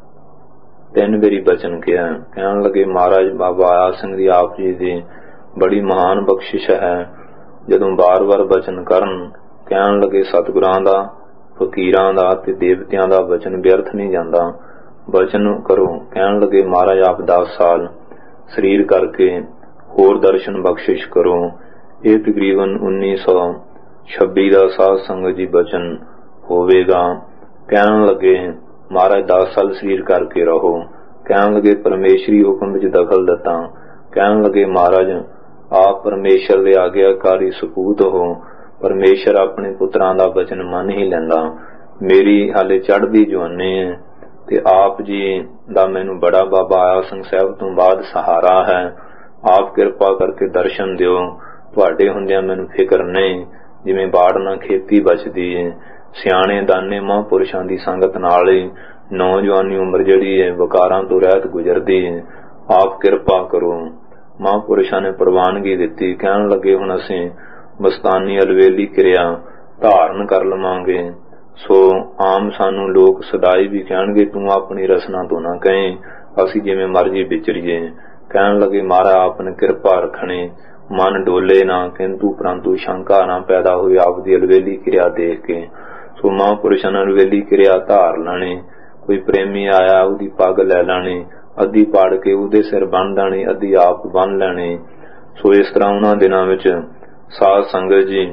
Speaker 1: ਤਿੰਨ ਵਾਰੀ ਬਚਨ ਕਿਹਾ। ਕਹਿਣ ਲੱਗੇ ਮਹਾਰਾਜ ਬਾਬਾ ਆਇਆ ਸਿੰਘ ਦੀ ਆਪ ਜੀ ਦੀ ਬੜੀ ਮਹਾਨ ਬਖਸ਼ਿਸ਼ ਹੈ। ਜਦੋਂ ਬਾਰ ਬਾਰ ਬਚਨ ਕਰਨ, ਕਹਿਣ ਲੱਗੇ ਸਤਿਗੁਰਾਂ ਦਾ, ਫਕੀਰਾਂ ਦਾ ਤੇ ਦੇਵਤਿਆਂ ਦਾ ਬਚਨ ਵਿਅਰਥ ਨਹੀਂ ਜਾਂਦਾ, ਬਚਨ ਕਰੋ। ਕਹਿਣ ਲੱਗੇ ਮਹਾਰਾਜ ਆਪ ਦਸ ਸਾਲ ਸਰੀਰ ਕਰਕੇ ਹੋਰ ਦਰਸ਼ਨ ਬਖਸ਼ਿਸ਼ ਕਰੋ। ਇਹ ਤਕਰੀਬਨ ਉੱਨੀ ਸੌ ਛੱਬੀ ਦਾ ਸਾਧ ਸੰਗਤ ਜੀ ਬਚਨ ਹੋਵੇਗਾ। ਕਹਿਣ ਲੱਗੇ ਮਹਾਰਾਜ ਦਸ ਸਾਲ ਸਰੀਰ ਕਰਕੇ ਰਹੋ। ਕਹਿਣ ਲੱਗੇ ਪਰਮੇਸ਼ਰੀ ਹੁਕਮ ਵਿੱਚ ਦਖਲ ਦਿੱਤਾ। ਕਹਿਣ ਲੱਗੇ ਮਹਾਰਾਜ ਆਪ ਪਰਮੇਸ਼ਰ ਦੇ ਆਗਿਆਕਾਰੀ ਸਪੂਤ ਹੋ। ਪਰਮੇਸ਼ਰ ਆਪਣੇ ਪੁੱਤਰਾਂ ਦਾ ਬਚਨ ਮੰਨ ਹੀ ਲੈਂਦਾ। ਮੇਰੀ ਹਾਲੇ ਚੜ੍ਹਦੀ ਜਵਾਨੀ ਹੈ ਤੇ ਆਪ ਜੀ ਦਾ ਮੈਨੂੰ ਬੜਾ ਬਾਬਾ ਆਇਆ ਸਿੰਘ ਸਾਹਿਬ ਤੋਂ ਬਾਅਦ ਸਹਾਰਾ ਹੈ। ਆਪ ਕਿਰਪਾ ਕਰਕੇ ਦਰਸ਼ਨ ਦਿਓ। ਤੁਹਾਡੇ ਹੁੰਦਿਆਂ ਮੈਨੂੰ ਫਿਕਰ ਨਹੀਂ, ਜਿਵੇਂ ਬਾੜ ਨਾਲ ਖੇਤੀ ਬਚਦੀ ਹੈ। ਸਿਆਣੇ ਦਾਨੇ ਮਹਾਂਪੁਰਸ਼ਾਂ ਦੀ ਸੰਗਤ ਨਾਲ ਹੀ ਨੌਜਵਾਨੀ ਉਮਰ ਜਿਹੜੀ ਹੈ ਵਿਕਾਰਾਂ ਤੋਂ ਰਹਿਤ ਗੁਜ਼ਰਦੀ ਹੈ। ਆਪ ਕਿਰਪਾ ਕਰੋ। ਮਹਾਂਪੁਰਸ਼ਾਂ ਨੇ ਪ੍ਰਵਾਨਗੀ ਦਿੱਤੀ। ਕਹਿਣ ਲੱਗੇ ਹੁਣ ਅਸੀਂ ਮਸਤਾਨੀ ਅਲਵੇਲੀ ਕਿਰਿਆ ਧਾਰਨ ਕਰ ਲਵਾਂਗੇ। ਸੋ ਆਮ ਸਾਨੂੰ ਲੋਕ ਸਦਾਈ ਵੀ ਕਹਿਣਗੇ ਤੂੰ ਆਪਣੀ ਰਸਨਾ ਤੋਂ ਨਾ ਕਹੀਂ, ਅਸੀਂ ਜਿਵੇਂ ਮਰਜੀ ਵਿਚਰੀਏ। ਕਹਿਣ ਲੱਗੇ ਮਹਾਰਾਜ ਆਪ ਨੇ ਕਿਰਪਾ ਰੱਖਣੀ, ਮਨ ਡੋਲੇ ਨਾ, ਕਿੰਤੂ ਪਰੰਤੂ ਸ਼ੰਕਾ ਨਾ ਪੈਦਾ ਹੋਈ ਆਪ ਦੀ ਅਲਵੇਲੀ ਕਿਰਿਆ ਦੇਖ ਕੇ। ਸੋ ਮਹਾਂਪੁਰਸ਼ਾਂ ਨੇ ਅਲਵੇਲੀ ਕਿਰਿਆ ਧਾਰ ਲੈਣੀ। ਕੋਈ ਪ੍ਰੇਮੀ ਆਇਆ ਉਹਦੀ ਪੱਗ ਲੈ ਲੈਣੀ, ਅੱਧੀ ਪਾੜ ਕੇ ਉਹਦੇ ਸਿਰ ਬੰਨ ਦੇਣੀ, ਅੱਧੀ ਆਪ ਬੰਨ ਲੈਣੀ। ਸੋ ਇਸ ਤਰ੍ਹਾਂ ਉਹਨਾਂ ਦਿਨਾਂ ਵਿੱਚ ਸਾਧ ਸੰਗਤ ਜੀ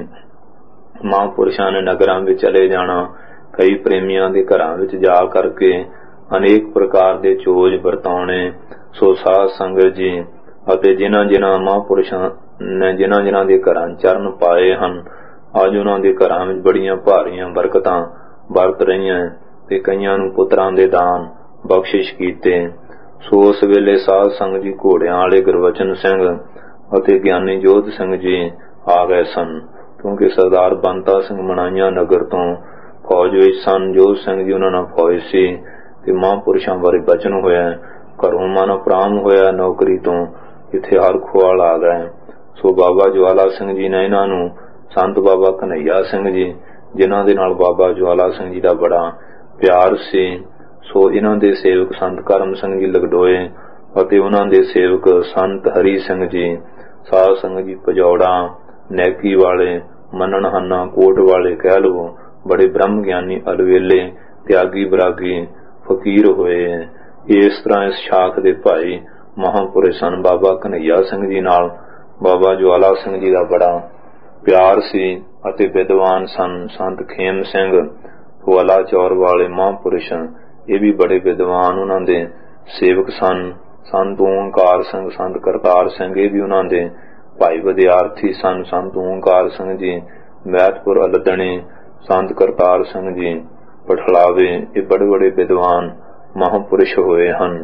Speaker 1: ਮਹਾਂਪੁਰਸ਼ਾਂ ਨੇ ਨਗਰਾਂ ਵਿੱਚ ਚਲੇ ਜਾਣਾ। ਕਈ ਪ੍ਰੇਮੀਆਂ ਦੇ ਘਰਾਂ ਵਿੱਚ ਜਾ ਕਰਕੇ ਅਨੇਕ ਪ੍ਰਕਾਰ ਦੇ ਚੋਜ ਵਰਤਾਉਣੇ। ਸੋ ਸਾਧ ਸੰਗਤ ਜੀ ਅਤੇ ਜਿਨ੍ਹਾਂ ਜਿਨ੍ਹਾਂ ਮਹਾਂਪੁਰਸ਼ਾਂ ਨੇ ਜਿਨ੍ਹਾਂ ਜਿਨ੍ਹਾਂ ਦੇ ਘਰਾਂ ਚਰਨ ਪਾਏ ਹਨ, ਅੱਜ ਉਹਨਾਂ ਦੇ ਘਰਾਂ ਵਿੱਚ ਬੜੀਆਂ ਭਾਰੀਆਂ ਬਰਕਤਾਂ ਵਰਤ ਰਹੀਆਂ ਤੇ ਕਈਆਂ ਨੂੰ ਪੁੱਤਰਾਂ ਦੇ ਦਾਨ ਬਖਸ਼ਿਸ਼ ਕੀਤੇ। ਸੋ ਉਸ ਵੇਲੇ ਸਾਧ ਸੰਗਤ ਜੀ ਘੋੜਿਆਂ ਵਾਲੇ ਗੁਰਬਚਨ ਸਿੰਘ ਅਤੇ ਗਿਆਨੀ ਜੋਧ ਸਿੰਘ ਜੀ ਆ ਗਏ ਸਨ, ਕਿਉਂਕਿ ਸਰਦਾਰ ਬੰਤਾ ਸਿੰਘ ਮਣਾਈਆਂ ਨਗਰ ਤੋਂ ਫੌਜ ਵਿੱਚ ਸਨ। ਜੋਧ ਸਿੰਘ ਜੀ ਉਹਨਾਂ ਨਾਲ ਫੌਜ ਸੀ ਤੇ ਮਹਾਂਪੁਰਸ਼ਾਂ ਬਾਰੇ ਬਚਨ ਹੋਇਆ। ਘਰੋਂ ਮਨ ਉਪਰਾਮ ਹੋਇਆ ਨੌਕਰੀ ਤੋਂ, ਇੱਥੇ ਹਰ ਖੁਆਲ ਆ ਗਏ। ਸੋ ਬਾਬਾ ਜਵਾਲਾ ਸਿੰਘ ਜੀ ਨੇ ਇਹਨਾਂ ਨੂੰ ਸੰਤ ਬਾਬਾ ਕਨ੍ਹਈਆ ਸਿੰਘ ਜੀ, ਜਿਨ੍ਹਾਂ ਦੇ ਨਾਲ ਬਾਬਾ ਜਵਾਲਾ ਸਿੰਘ ਜੀ ਦਾ ਬੜਾ ਪਿਆਰ ਸੀ, ਸੋ ਇਹਨਾਂ ਦੇ ਸੇਵਕ ਸੰਤ ਕਰਮ ਸਿੰਘ ਜੀ ਲਗਡੋਏ ਅਤੇ ਉਹਨਾਂ ਦੇ ਸੇਵਕ ਸੰਤ ਹਰੀ ਸਿੰਘ ਜੀ, ਸਾਧ ਸੰਗਤ ਜੀ ਪਜੌੜਾ, ਨੈਕੀ ਵਾਲੇ, ਮੰਨਣ ਹੰਨਾ, ਕੋਟ ਵਾਲੇ ਕਹਿ ਲਵੋ, ਬੜੇ ਬ੍ਰਹਮ ਗਿਆਨੀ ਅਲਵੇਲੇ ਤਿਆਗੀ ਬਰਾਗੀ ਫਕੀਰ ਹੋਏ। ਇਸ ਤਰ੍ਹਾਂ ਇਸ ਸ਼ਾਖ ਦੇ ਭਾਈ ਮਹਾਂਪੁਰਸ਼ ਸਨ। ਬਾਬਾ ਕਨ੍ਹਈਆ ਸਿੰਘ ਜੀ ਨਾਲ ਬਾਬਾ ਜਵਾਲਾ ਸਿੰਘ ਜੀ ਦਾ ਬੜਾ ਪਿਆਰ ਸੀ ਅਤੇ ਵਿਦਵਾਨ ਸਨ। ਸੰਤ ਖੇਮ ਸਿੰਘ ਵਾਲਾ ਚੌਰ ਵਾਲੇ ਮਹਾਂਪੁਰਸ਼, ਇਹ ਵੀ ਬੜੇ ਵਿਦਵਾਨ ਉਹਨਾਂ ਦੇ ਸੇਵਕ ਸਨ। ਸੰਤ ਓਂਕਾਰ ਸਿੰਘ, ਸੰਤ ਕਰਤਾਰ ਸਿੰਘ, ਇਹ ਵੀ ਉਹਨਾਂ ਦੇ ਭਾਈ ਵਿਦਿਆਰਥੀ ਸਨ। ਸੰਤ ਓਂਕਾਰ ਸਿੰਘ ਜੀ ਮਹਿਤਪੁਰ ਅਲਦਣੇ, ਸੰਤ ਕਰਤਾਰ ਸਿੰਘ ਜੀ ਪਠਲਾਵੇ, ਇਹ ਬੜੇ ਬੜੇ ਵਿਦਵਾਨ ਮਹਾਂਪੁਰਸ਼ ਹੋਏ ਹਨ।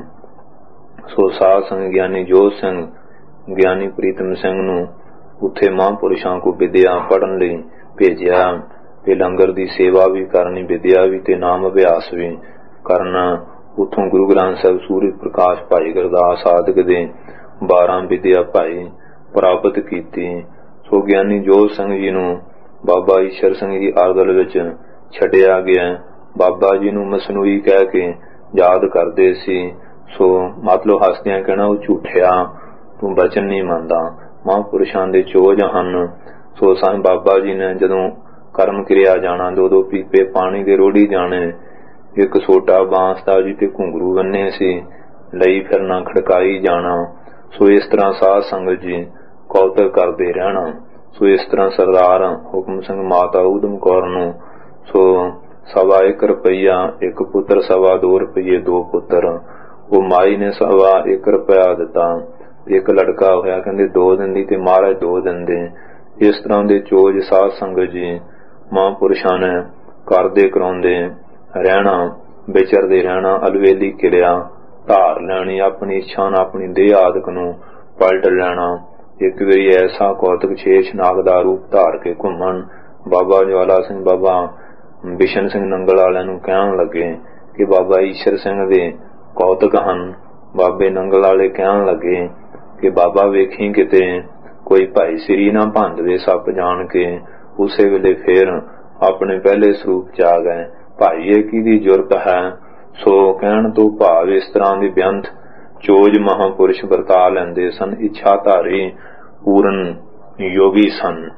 Speaker 1: ਸੋ ਸਾਧ ਸੰਗ ਗਿਆਨੀ ਜੋਤ ਸਿੰਘ, ਗਿਆਨੀ ਪ੍ਰੀਤਮ ਸਿੰਘ ਨੂੰ ਉੱਥੇ ਮਹਾਂਪੁਰਸ਼ਾਂ ਕੋ ਵਿਦਿਆ ਪੜ੍ਹਨ ਲਈ ਭੇਜਿਆ ਤੇ ਲੰਗਰ ਦੀ ਸੇਵਾ ਵੀ ਕਰਨੀ, ਵਿਦਿਆ ਵੀ ਤੇ ਨਾਮ ਅਭਿਆਸ ਵੀ ਕਰਨਾ। ਉੱਥੋਂ ਗੁਰੂ ਗ੍ਰੰਥ ਸਾਹਿਬ ਸੂਰਜ ਪ੍ਰਕਾਸ਼ ਭਾਈ ਗੁਰਦਾਸ ਆਦਿਕ ਦੇ ਬਾਰਾਂ ਵਿਦਿਆ ਭਾਈ ਪ੍ਰਾਪਤ ਕੀਤੀ। ਸੋ ਗਿਆਨੀ ਜੋਤ ਸਿੰਘ ਜੀ ਨੂੰ ਬਾਬਾ ਈਸ਼ਰ ਸਿੰਘ ਜੀ ਆਰਦਲ ਵਿੱਚ ਛੱਡਿਆ ਗਿਆ। ਬਾਬਾ ਜੀ ਨੂੰ ਮਸਨੂਈ ਕਹਿ ਕੇ ਯਾਦ ਕਰਦੇ ਸੀ। ਸੋ ਮਤਲਬ ਹੱਸਦਿਆਂ ਕਹਿਣਾ, ਉਹ ਝੂਠਿਆ, ਤੂੰ ਬਚਨ ਨਹੀਂ ਮੰਨਦਾ। ਮਹਾਂਪੁਰਸ਼ਾਂ ਦੇ ਚੋਜ ਹਨ। ਸੋ ਸਾਨੂੰ ਬਾਬਾ ਜੀ ਨੇ ਜਦੋਂ ਕਰਮ ਕਿਰਿਆ ਜਾਣਾ, ਦੋ ਦੋ ਪੀਪੇ ਪਾਣੀ ਦੇ ਰੋੜੀ ਜਾਣੇ, ਇੱਕ ਸੋਟਾ ਬਾਂਸ ਦਾ ਜੀ ਤੇ ਘੁੰਗਰੂ ਬੰਨੇ ਸੀ, ਲਈ ਫਿਰਨਾ, ਖੜਕਾਈ ਜਾਣਾ। ਸੋ ਇਸ ਤਰ੍ਹਾਂ ਸਾਧ ਸੰਗਤ ਜੀ ਕੌਤਕ ਕਰਦੇ ਰਹਿਣਾ। ਸੋ ਇਸ ਤਰ੍ਹਾਂ ਸਰਦਾਰ ਹੁਕਮ ਸਿੰਘ ਮਾਤਾ ਊਧਮ ਕੌਰ ਨੂੰ ਸੋ ਸਵਾ ਇੱਕ ਰੁਪਈਆ, ਇੱਕ ਪੁੱਤਰ ਸਵਾ ਦੋ ਰੁਪਈਏ, ਦੋ ਪੁੱਤਰ। ਉਹ ਮਾਈ ਨੇ ਸਵਾ ਇੱਕ ਰੁਪਇਆ ਦਿੱਤਾ। ਇੱਕ ਲੜਕਾ ਹੋਇਆ, ਕਹਿੰਦੇ ਦੋ ਦਿੰਦੀ ਤੇ ਮਹਾਰਾਜ ਦੋ ਦਿੰਦੇ। ਇਸ ਤਰ੍ਹਾਂ ਦੇ ਚੋਜ ਸਾਧ ਸੰਗਤ ਜੀ ਮਹਾਂਪੁਰਸ਼ਾਂ ਨੇ ਕਰਦੇ ਕਰਾਉਂਦੇ ਰਹਿਣਾ, ਵਿਚਰਦੇ ਰਹਿਣਾ। ਅਲਵੇਲੀ ਕਿਰਿਆ ਧਾਰ ਲੈਣੀ, ਆਪਣੀ ਇੱਛਾ ਨਾਲ ਆਪਣੀ ਦੇਹ ਆਦਿਕ ਨੂੰ ਪਲਟ ਲੈਣਾ। ਇੱਕ ਵਾਰੀ ਐਸਾ ਕੌਤਕ ਸ਼ੇਸ਼ ਨਾਗ ਦਾ ਰੂਪ ਧਾਰ ਕੇ ਘੁੰਮਣ। ਬਾਬਾ ਜਵਾਲਾ ਸਿੰਘ, ਬਾਬਾ ਬਿਸ਼ਨ ਸਿੰਘ ਨੰਗਲ ਵਾਲਿਆਂ ਨੂੰ ਕਹਿਣ ਲੱਗੇ ਕਿ ਬਾਬਾ ਈਸ਼ਰ ਸਿੰਘ ਦੇ ਕੌਤਕ ਹਨ। ਬਾਬੇ ਨੰਗਲ ਵਾਲੇ ਕਹਿਣ ਲੱਗੇ ਕਿ ਬਾਬਾ ਵੇਖੀ ਕਿਤੇ ਕੋਈ ਭਾਈ ਸ੍ਰੀ ਨਾ ਭੰਨ ਦੇਵੇ ਸੱਪ ਜਾਣ ਕੇ। ਉਸੇ ਵੇਲੇ ਫੇਰ ਆਪਣੇ ਪਹਿਲੇ ਸਰੂਪ ਚ ਆ ਗਏ। ਭਾਈ ਇਹ ਕਿਹਦੀ ਜੁਰਤ ਹੈ? ਸੋ ਕਹਿਣ ਤੋਂ ਭਾਵ ਇਸ ਤਰ੍ਹਾਂ ਦੀ ਬੇਅੰਤ ਚੋਜ ਮਹਾਂਪੁਰਸ਼ ਵਰਤਾ ਲੈਂਦੇ ਸਨ। ਇੱਛਾ ਧਾਰੀ ਪੂਰਨ ਯੋਗੀ ਸਨ।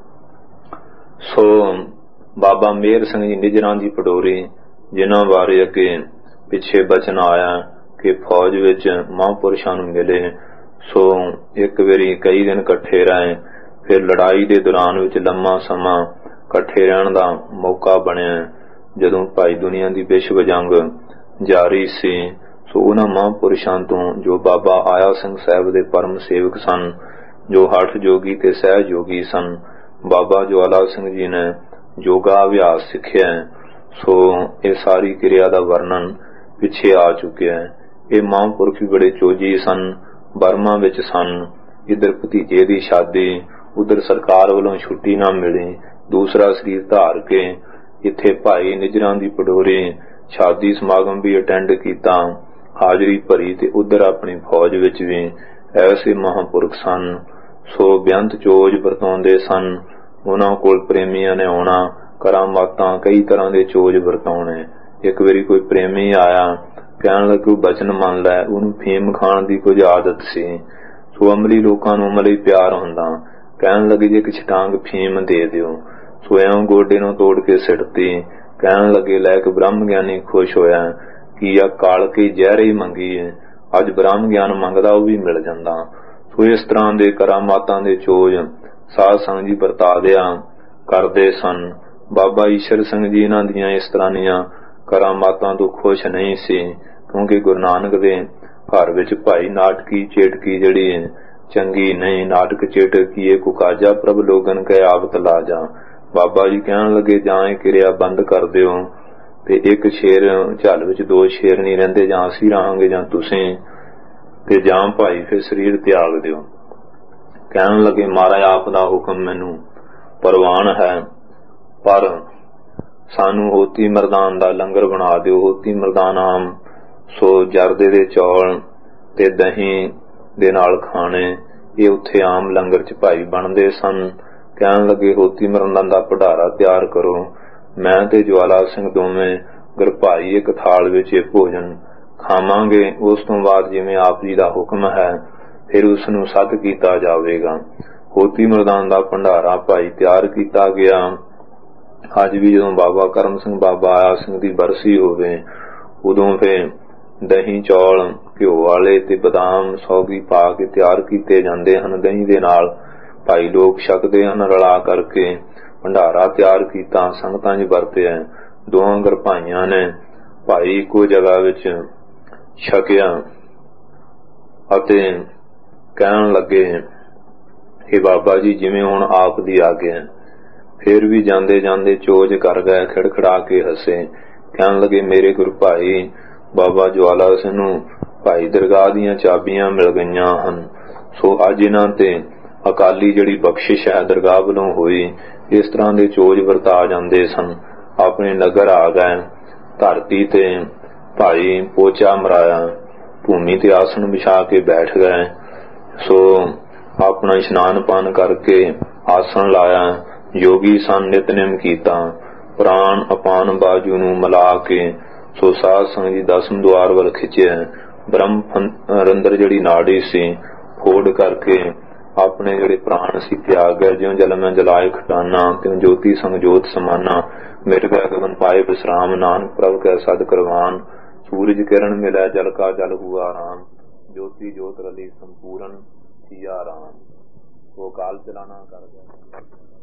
Speaker 1: ਸੋ ਬਾਬਾ ਮੇਹਰ ਸਿੰਘ ਜੀ ਨਿਜਰਾਂ ਦੀ ਪਡੋਰੀ, ਜਿਨ੍ਹਾਂ ਬਾਰੇ ਅੱਗੇ ਪਿੱਛੇ ਬਚਨ ਆਇਆ ਕਿ ਫੌਜ ਵਿੱਚ ਮਹਾਂਪੁਰਸ਼ਾਂ ਨੂੰ ਮਿਲੇ। ਸੋ ਇੱਕ ਵਾਰੀ ਕਈ ਦਿਨ ਇਕੱਠੇ ਰਹੇ। ਫਿਰ ਲੜਾਈ ਦੇ ਦੌਰਾਨ ਵਿੱਚ ਲੰਮਾ ਸਮਾਂ ਇਕੱਠੇ ਰਹਿਣ ਦਾ ਮੌਕਾ ਬਣਿਆ। ਜਦੋਂ ਭਾਈ ਦੁਨੀਆ ਦੀ ਵਿਸ਼ਵ ਜੰਗ ਜਾਰੀ ਸੀ, ਸੋ ਉਹਨਾਂ ਮਹਾਂਪੁਰਸ਼ਾਂ ਤੋਂ ਜੋ ਬਾਬਾ ਆਇਆ ਸਿੰਘ ਸਾਹਿਬ ਦੇ ਪਰਮ ਸੇਵਕ ਸਨ, ਜੋ ਹਠ ਜੋਗੀ ਤੇ ਸਹਿਜ ਜੋਗੀ ਸਨ, ਬਾਬਾ ਜਵਾਲਾ ਸਿੰਘ ਜੀ ਨੇ ਯੋਗਾ ਅਭਿਆਸ ਸਿੱਖਿਆ। ਸੋ ਇਹ ਸਾਰੀ ਕਿਰਿਆ ਦਾ ਵਰਣਨ ਪਿੱਛੇ ਆ ਚੁੱਕਿਆ ਹੈ। ਇਹ ਮਹਾਂਪੁਰਖ ਵੀ ਬੜੇ ਚੋਜੀ ਸਨ, ਬਰਮਾ ਵਿੱਚ ਸਨ। ਇੱਧਰ ਭਤੀਜੇ ਦੀ ਸ਼ਾਦੀ, ਉਧਰ ਸਰਕਾਰ ਵੱਲੋਂ ਛੁੱਟੀ ਨਾ ਮਿਲੀ, ਦੂਸਰਾ ਸਰੀਰ ਧਾਰ ਕੇ ਇੱਥੇ ਭਾਈ ਨਿਜਰਾਂ ਦੀ ਪਡੋਰੀ ਸ਼ਾਦੀ ਸਮਾਗਮ ਵੀ ਅਟੈਂਡ ਕੀਤਾ, ਹਾਜ਼ਰੀ ਭਰੀ, ਤੇ ਉਧਰ ਆਪਣੀ ਫੌਜ ਵਿੱਚ ਵੀ ਐਸੇ ਮਹਾਂਪੁਰਖ ਸਨ। ਸੋ ਬੇਅੰਤ ਚੋਜ ਵਰਤਾਉਂਦੇ ਸਨ। ਉਹਨਾਂ ਕੋਲ ਪ੍ਰੇਮੀਆਂ ਨੇ ਆਉਣਾ, ਕਰਾਮਾਤਾਂ, ਕਈ ਤਰ੍ਹਾਂ ਦੇ ਚੋਜ ਵਰਤਾਉਣੇ। ਇੱਕ ਵਾਰੀ ਕੋਈ ਪ੍ਰੇਮੀ ਆਇਆ, ਕਹਿਣ ਲੱਗਾ ਬਚਨ ਮੰਨ ਲੈ। ਉਹਨੂੰ ਫੀਮ ਖਾਣ ਦੀ ਕੁਝ ਆਦਤ ਸੀ। ਸੋ ਅਮਲੀ ਲੋਕਾਂ ਨੂੰ ਅਮਲੀ ਪਿਆਰ ਹੁੰਦਾ। ਕਹਿਣ ਲੱਗੇ ਜੇ ਇੱਕ ਛਟਾਂਗ ਫੀਮ ਦੇ ਦਿਓ। ਸੋ ਐਂ ਗੋਡੇ ਨੂੰ ਤੋੜ ਕੇ ਸਿੱਟਤੀ। ਕਹਿਣ ਲੱਗੇ ਲੈ ਕੇ ਬ੍ਰਹਮ ਗਿਆਨੀ ਖੁਸ਼ ਹੋਇਆ ਕਿ ਆ ਕਾਲ ਕੇ ਜ਼ਹਿਰ ਹੀ ਮੰਗੀ ਹੈ, ਅੱਜ ਬ੍ਰਹਮ ਗਿਆਨ ਮੰਗਦਾ ਉਹ ਵੀ ਮਿਲ ਜਾਂਦਾ। ਸੋ ਇਸ ਤਰ੍ਹਾਂ ਦੇ ਕਰਾਮਾਤਾਂ ਦੇ ਚੋਜ ਸਾਧ ਸੰਗਤ ਜੀ ਵਰਤਾ ਦਿਆ ਕਰਦੇ ਸਨ। ਬਾਬਾ ਈਸ਼ਰ ਸਿੰਘ ਜੀ ਇਹਨਾਂ ਦੀਆਂ ਇਸ ਤਰ੍ਹਾਂ ਦੀਆਂ ਕਰਾਮਾਤਾਂ ਤੋਂ ਖੁਸ਼ ਨਹੀਂ ਸੀ, ਕਿਉਂਕਿ ਗੁਰੂ ਨਾਨਕ ਦੇ ਘਰ ਵਿੱਚ ਭਾਈ ਨਾਟਕੀ ਚੇਟਕੀ ਜਿਹੜੀ ਹੈ ਚੰਗੀ ਨਹੀਂ। ਨਾਟਕ ਚੇਟਕੀਏ ਕੁਕਾਜਾ ਪ੍ਰਭ ਲੋਗਨ ਕੈ ਆਵਤ ਲਾ ਜਾ। ਬਾਬਾ ਜੀ ਕਹਿਣ ਲੱਗੇ ਜਾਂ ਇਹ ਕਿਰਿਆ ਬੰਦ ਕਰ ਦਿਓ ਤੇ ਇੱਕ ਸ਼ੇਰ ਝੱਲ ਵਿੱਚ ਦੋ ਸ਼ੇਰ ਨਹੀਂ ਰਹਿੰਦੇ, ਜਾਂ ਅਸੀਂ ਰਹਾਂਗੇ ਜਾਂ ਤੁਸੀਂ, ਤੇ ਜਾਂ ਭਾਈ ਫਿਰ ਸਰੀਰ ਤਿਆਗ ਦਿਓ। ਕਹਿਣ ਲੱਗੇ ਮਹਾਰਾਜ ਆਪ ਦਾ ਹੁਕਮ ਮੈਨੂੰ ਪ੍ਰਵਾਨ ਹੈ, ਪਰ ਸਾਨੂੰ ਹੋਤੀ ਮਰਦਾਨ ਦਾ ਲੰਗਰ ਬਣਾ ਦਿਓ। ਹੋਤੀ ਮਰਦਾਨ ਆਮ ਸੋ ਜਰਦੇ ਦੇ ਚੌਲ ਤੇ ਦਹੀਂ ਦੇ ਨਾਲ ਖਾਣੇ, ਇਹ ਉੱਥੇ ਆਮ ਲੰਗਰ ਚ ਭਾਈ ਬਣਦੇ ਸਨ। ਕਹਿਣ ਲੱਗੇ ਹੋਤੀ ਮਰਦਾਨ ਦਾ ਭੰਡਾਰਾ ਤਿਆਰ ਕਰੋ। ਮੈਂ ਤੇ ਜਵਾਲਾ ਸਿੰਘ ਦੋਵੇਂ ਗੁਰ ਭਾਈ ਇੱਕ ਥਾਲ ਵਿੱਚ ਇਹ ਭੋਜਨ ਖਾਵਾਂਗੇ। ਉਸ ਤੋਂ ਬਾਅਦ ਜਿਵੇਂ ਆਪ ਜੀ ਦਾ ਹੁਕਮ ਹੈ ਫਿਰ ਉਸ ਨੂੰ ਸੱਤ ਕੀਤਾ ਜਾਵੇਗਾ। ਹੋਤੀ ਮਰਦਾਨ ਦਾ ਭੰਡਾਰਾ ਭਾਈ ਤਿਆਰ ਕੀਤਾ ਗਿਆ। ਅੱਜ ਵੀ ਜਦੋਂ ਬਾਬਾ ਕਰਮ ਸਿੰਘ, ਬਾਬਾ ਆਇਆ ਸਿੰਘ ਦੀ ਬਰਸੀ ਹੋਵੇ, ਉਦੋਂ ਫਿਰ ਦਹੀਂ ਚੌਲ ਘਿਓ ਵਾਲੇ ਤੇ ਬਦਾਮ ਸੌਗੀ ਪਾ ਕੇ ਤਿਆਰ ਕੀਤੇ ਜਾਂਦੇ ਹਨ। ਦਹੀਂ ਦੇ ਨਾਲ ਭਾਈ ਲੋਕ ਛਕਦੇ ਹਨ। ਰਲਾ ਕਰਕੇ ਭੰਡਾਰਾ ਤਿਆਰ ਕੀਤਾ, ਸੰਗਤਾਂ 'ਚ ਵਰਤਿਆ। ਦੋਹਾਂ ਗੁਰ ਭਾਈਆਂ ਨੇ ਭਾਈ ਇੱਕੋ ਜਗ੍ਹਾ ਵਿੱਚ ਛਕਿਆ। ਅਤੇ ਕਹਿਣ ਲੱਗੇ, हे ਬਾਬਾ ਜੀ, ਜਿਵੇਂ ਹੁਣ ਆਪ ਦੀ ਆਗਿਆ। ਫਿਰ ਵੀ ਜਾਂਦੇ ਜਾਂਦੇ ਚੋਜ ਕਰ ਗਏ, ਖਿੜਖਿੜਾ ਕੇ ਹੱਸੇ। ਕਹਿਣ ਲੱਗੇ, ਮੇਰੇ ਗੁਰੂ ਭਾਈ ਬਾਬਾ ਜਵਾਲਾ ਸਿੰਘ ਨੂੰ ਭਾਈ ਦਰਗਾਹ ਦੀਆਂ ਚਾਬੀਆਂ ਮਿਲ ਗਈਆਂ ਹਨ, ਸੋ ਅੱਜ ਇਹਨਾਂ ਤੇ ਅਕਾਲੀ ਜਿਹੜੀ ਬਖਸ਼ਿਸ਼ ਹੈ ਦਰਗਾਹ ਵੱਲੋਂ ਹੋਈ। ਇਸ ਤਰ੍ਹਾਂ ਦੇ ਚੋਜ ਵਰਤਾ ਜਾਂਦੇ ਸਨ। ਆਪਣੇ ਨਗਰ ਆ ਗਏ। ਧਰਤੀ ਤੇ ਭਾਈ ਪੋਚਾ ਮਰਾਇਆ, ਭੂਮੀ ਤੇ ਆਸਣ ਵਿਛਾ ਕੇ ਬੈਠ ਗਏ। ਸੋ ਆਪਣਾ ਇਸ਼ਨਾਨ ਪਾਨ ਕਰਕੇ ਆਸਣ ਲਾਇਆ। ਯੋਗੀ ਸਨ, ਨਿਤਨੇਮ ਕੀਤਾ। ਪ੍ਰਾਣ ਅਪਾਨ ਬਾਜੂ ਨੂੰ ਮਿਲਾ ਕੇ ਸੋ ਸਾਧ ਸੰਗਤ ਜੀ ਦਸਮ ਦੁਆਰ ਵੱਲ ਖਿੱਚਿਆ। ਬ੍ਰਹਮ ਅੰਦਰ ਜਿਹੜੀ ਨਾੜੀ ਸੀ ਫੋੜ ਕਰਕੇ ਆਪਣੇ ਜਿਹੜੇ ਪ੍ਰਾਣ ਸੀ ਤਿਆਗ ਗਏ। ਜਿਉਂ ਜਲ ਮੈਂ ਜਲਾਏ ਖਟਾਨਾ, ਤਿਉਂ ਜੋਤੀ ਸੰਗ ਜੋਤ ਸਮਾਨਾ। ਮਿਟ ਗਿਆ ਗਗਨ ਪਾਏ ਵਿਸਰਾਮ, ਨਾਨਕ ਪ੍ਰਭ ਕੈ ਸਦ ਕਰਵਾਨ। ਸੂਰਜ ਕਿਰਨ ਮਿਲੈ, ਜਲ ਕਾ ਜਲ ਹੁਆ ਰਾਮ। ਜੋਤੀ ਜੋਤ ਰਲੀ ਸੰਪੂਰਨ ਸਿਆ ਰਾਮ। ਸੋ ਕਾਲ ਚਲਾਣਾ ਕਰ ਗਿਆ।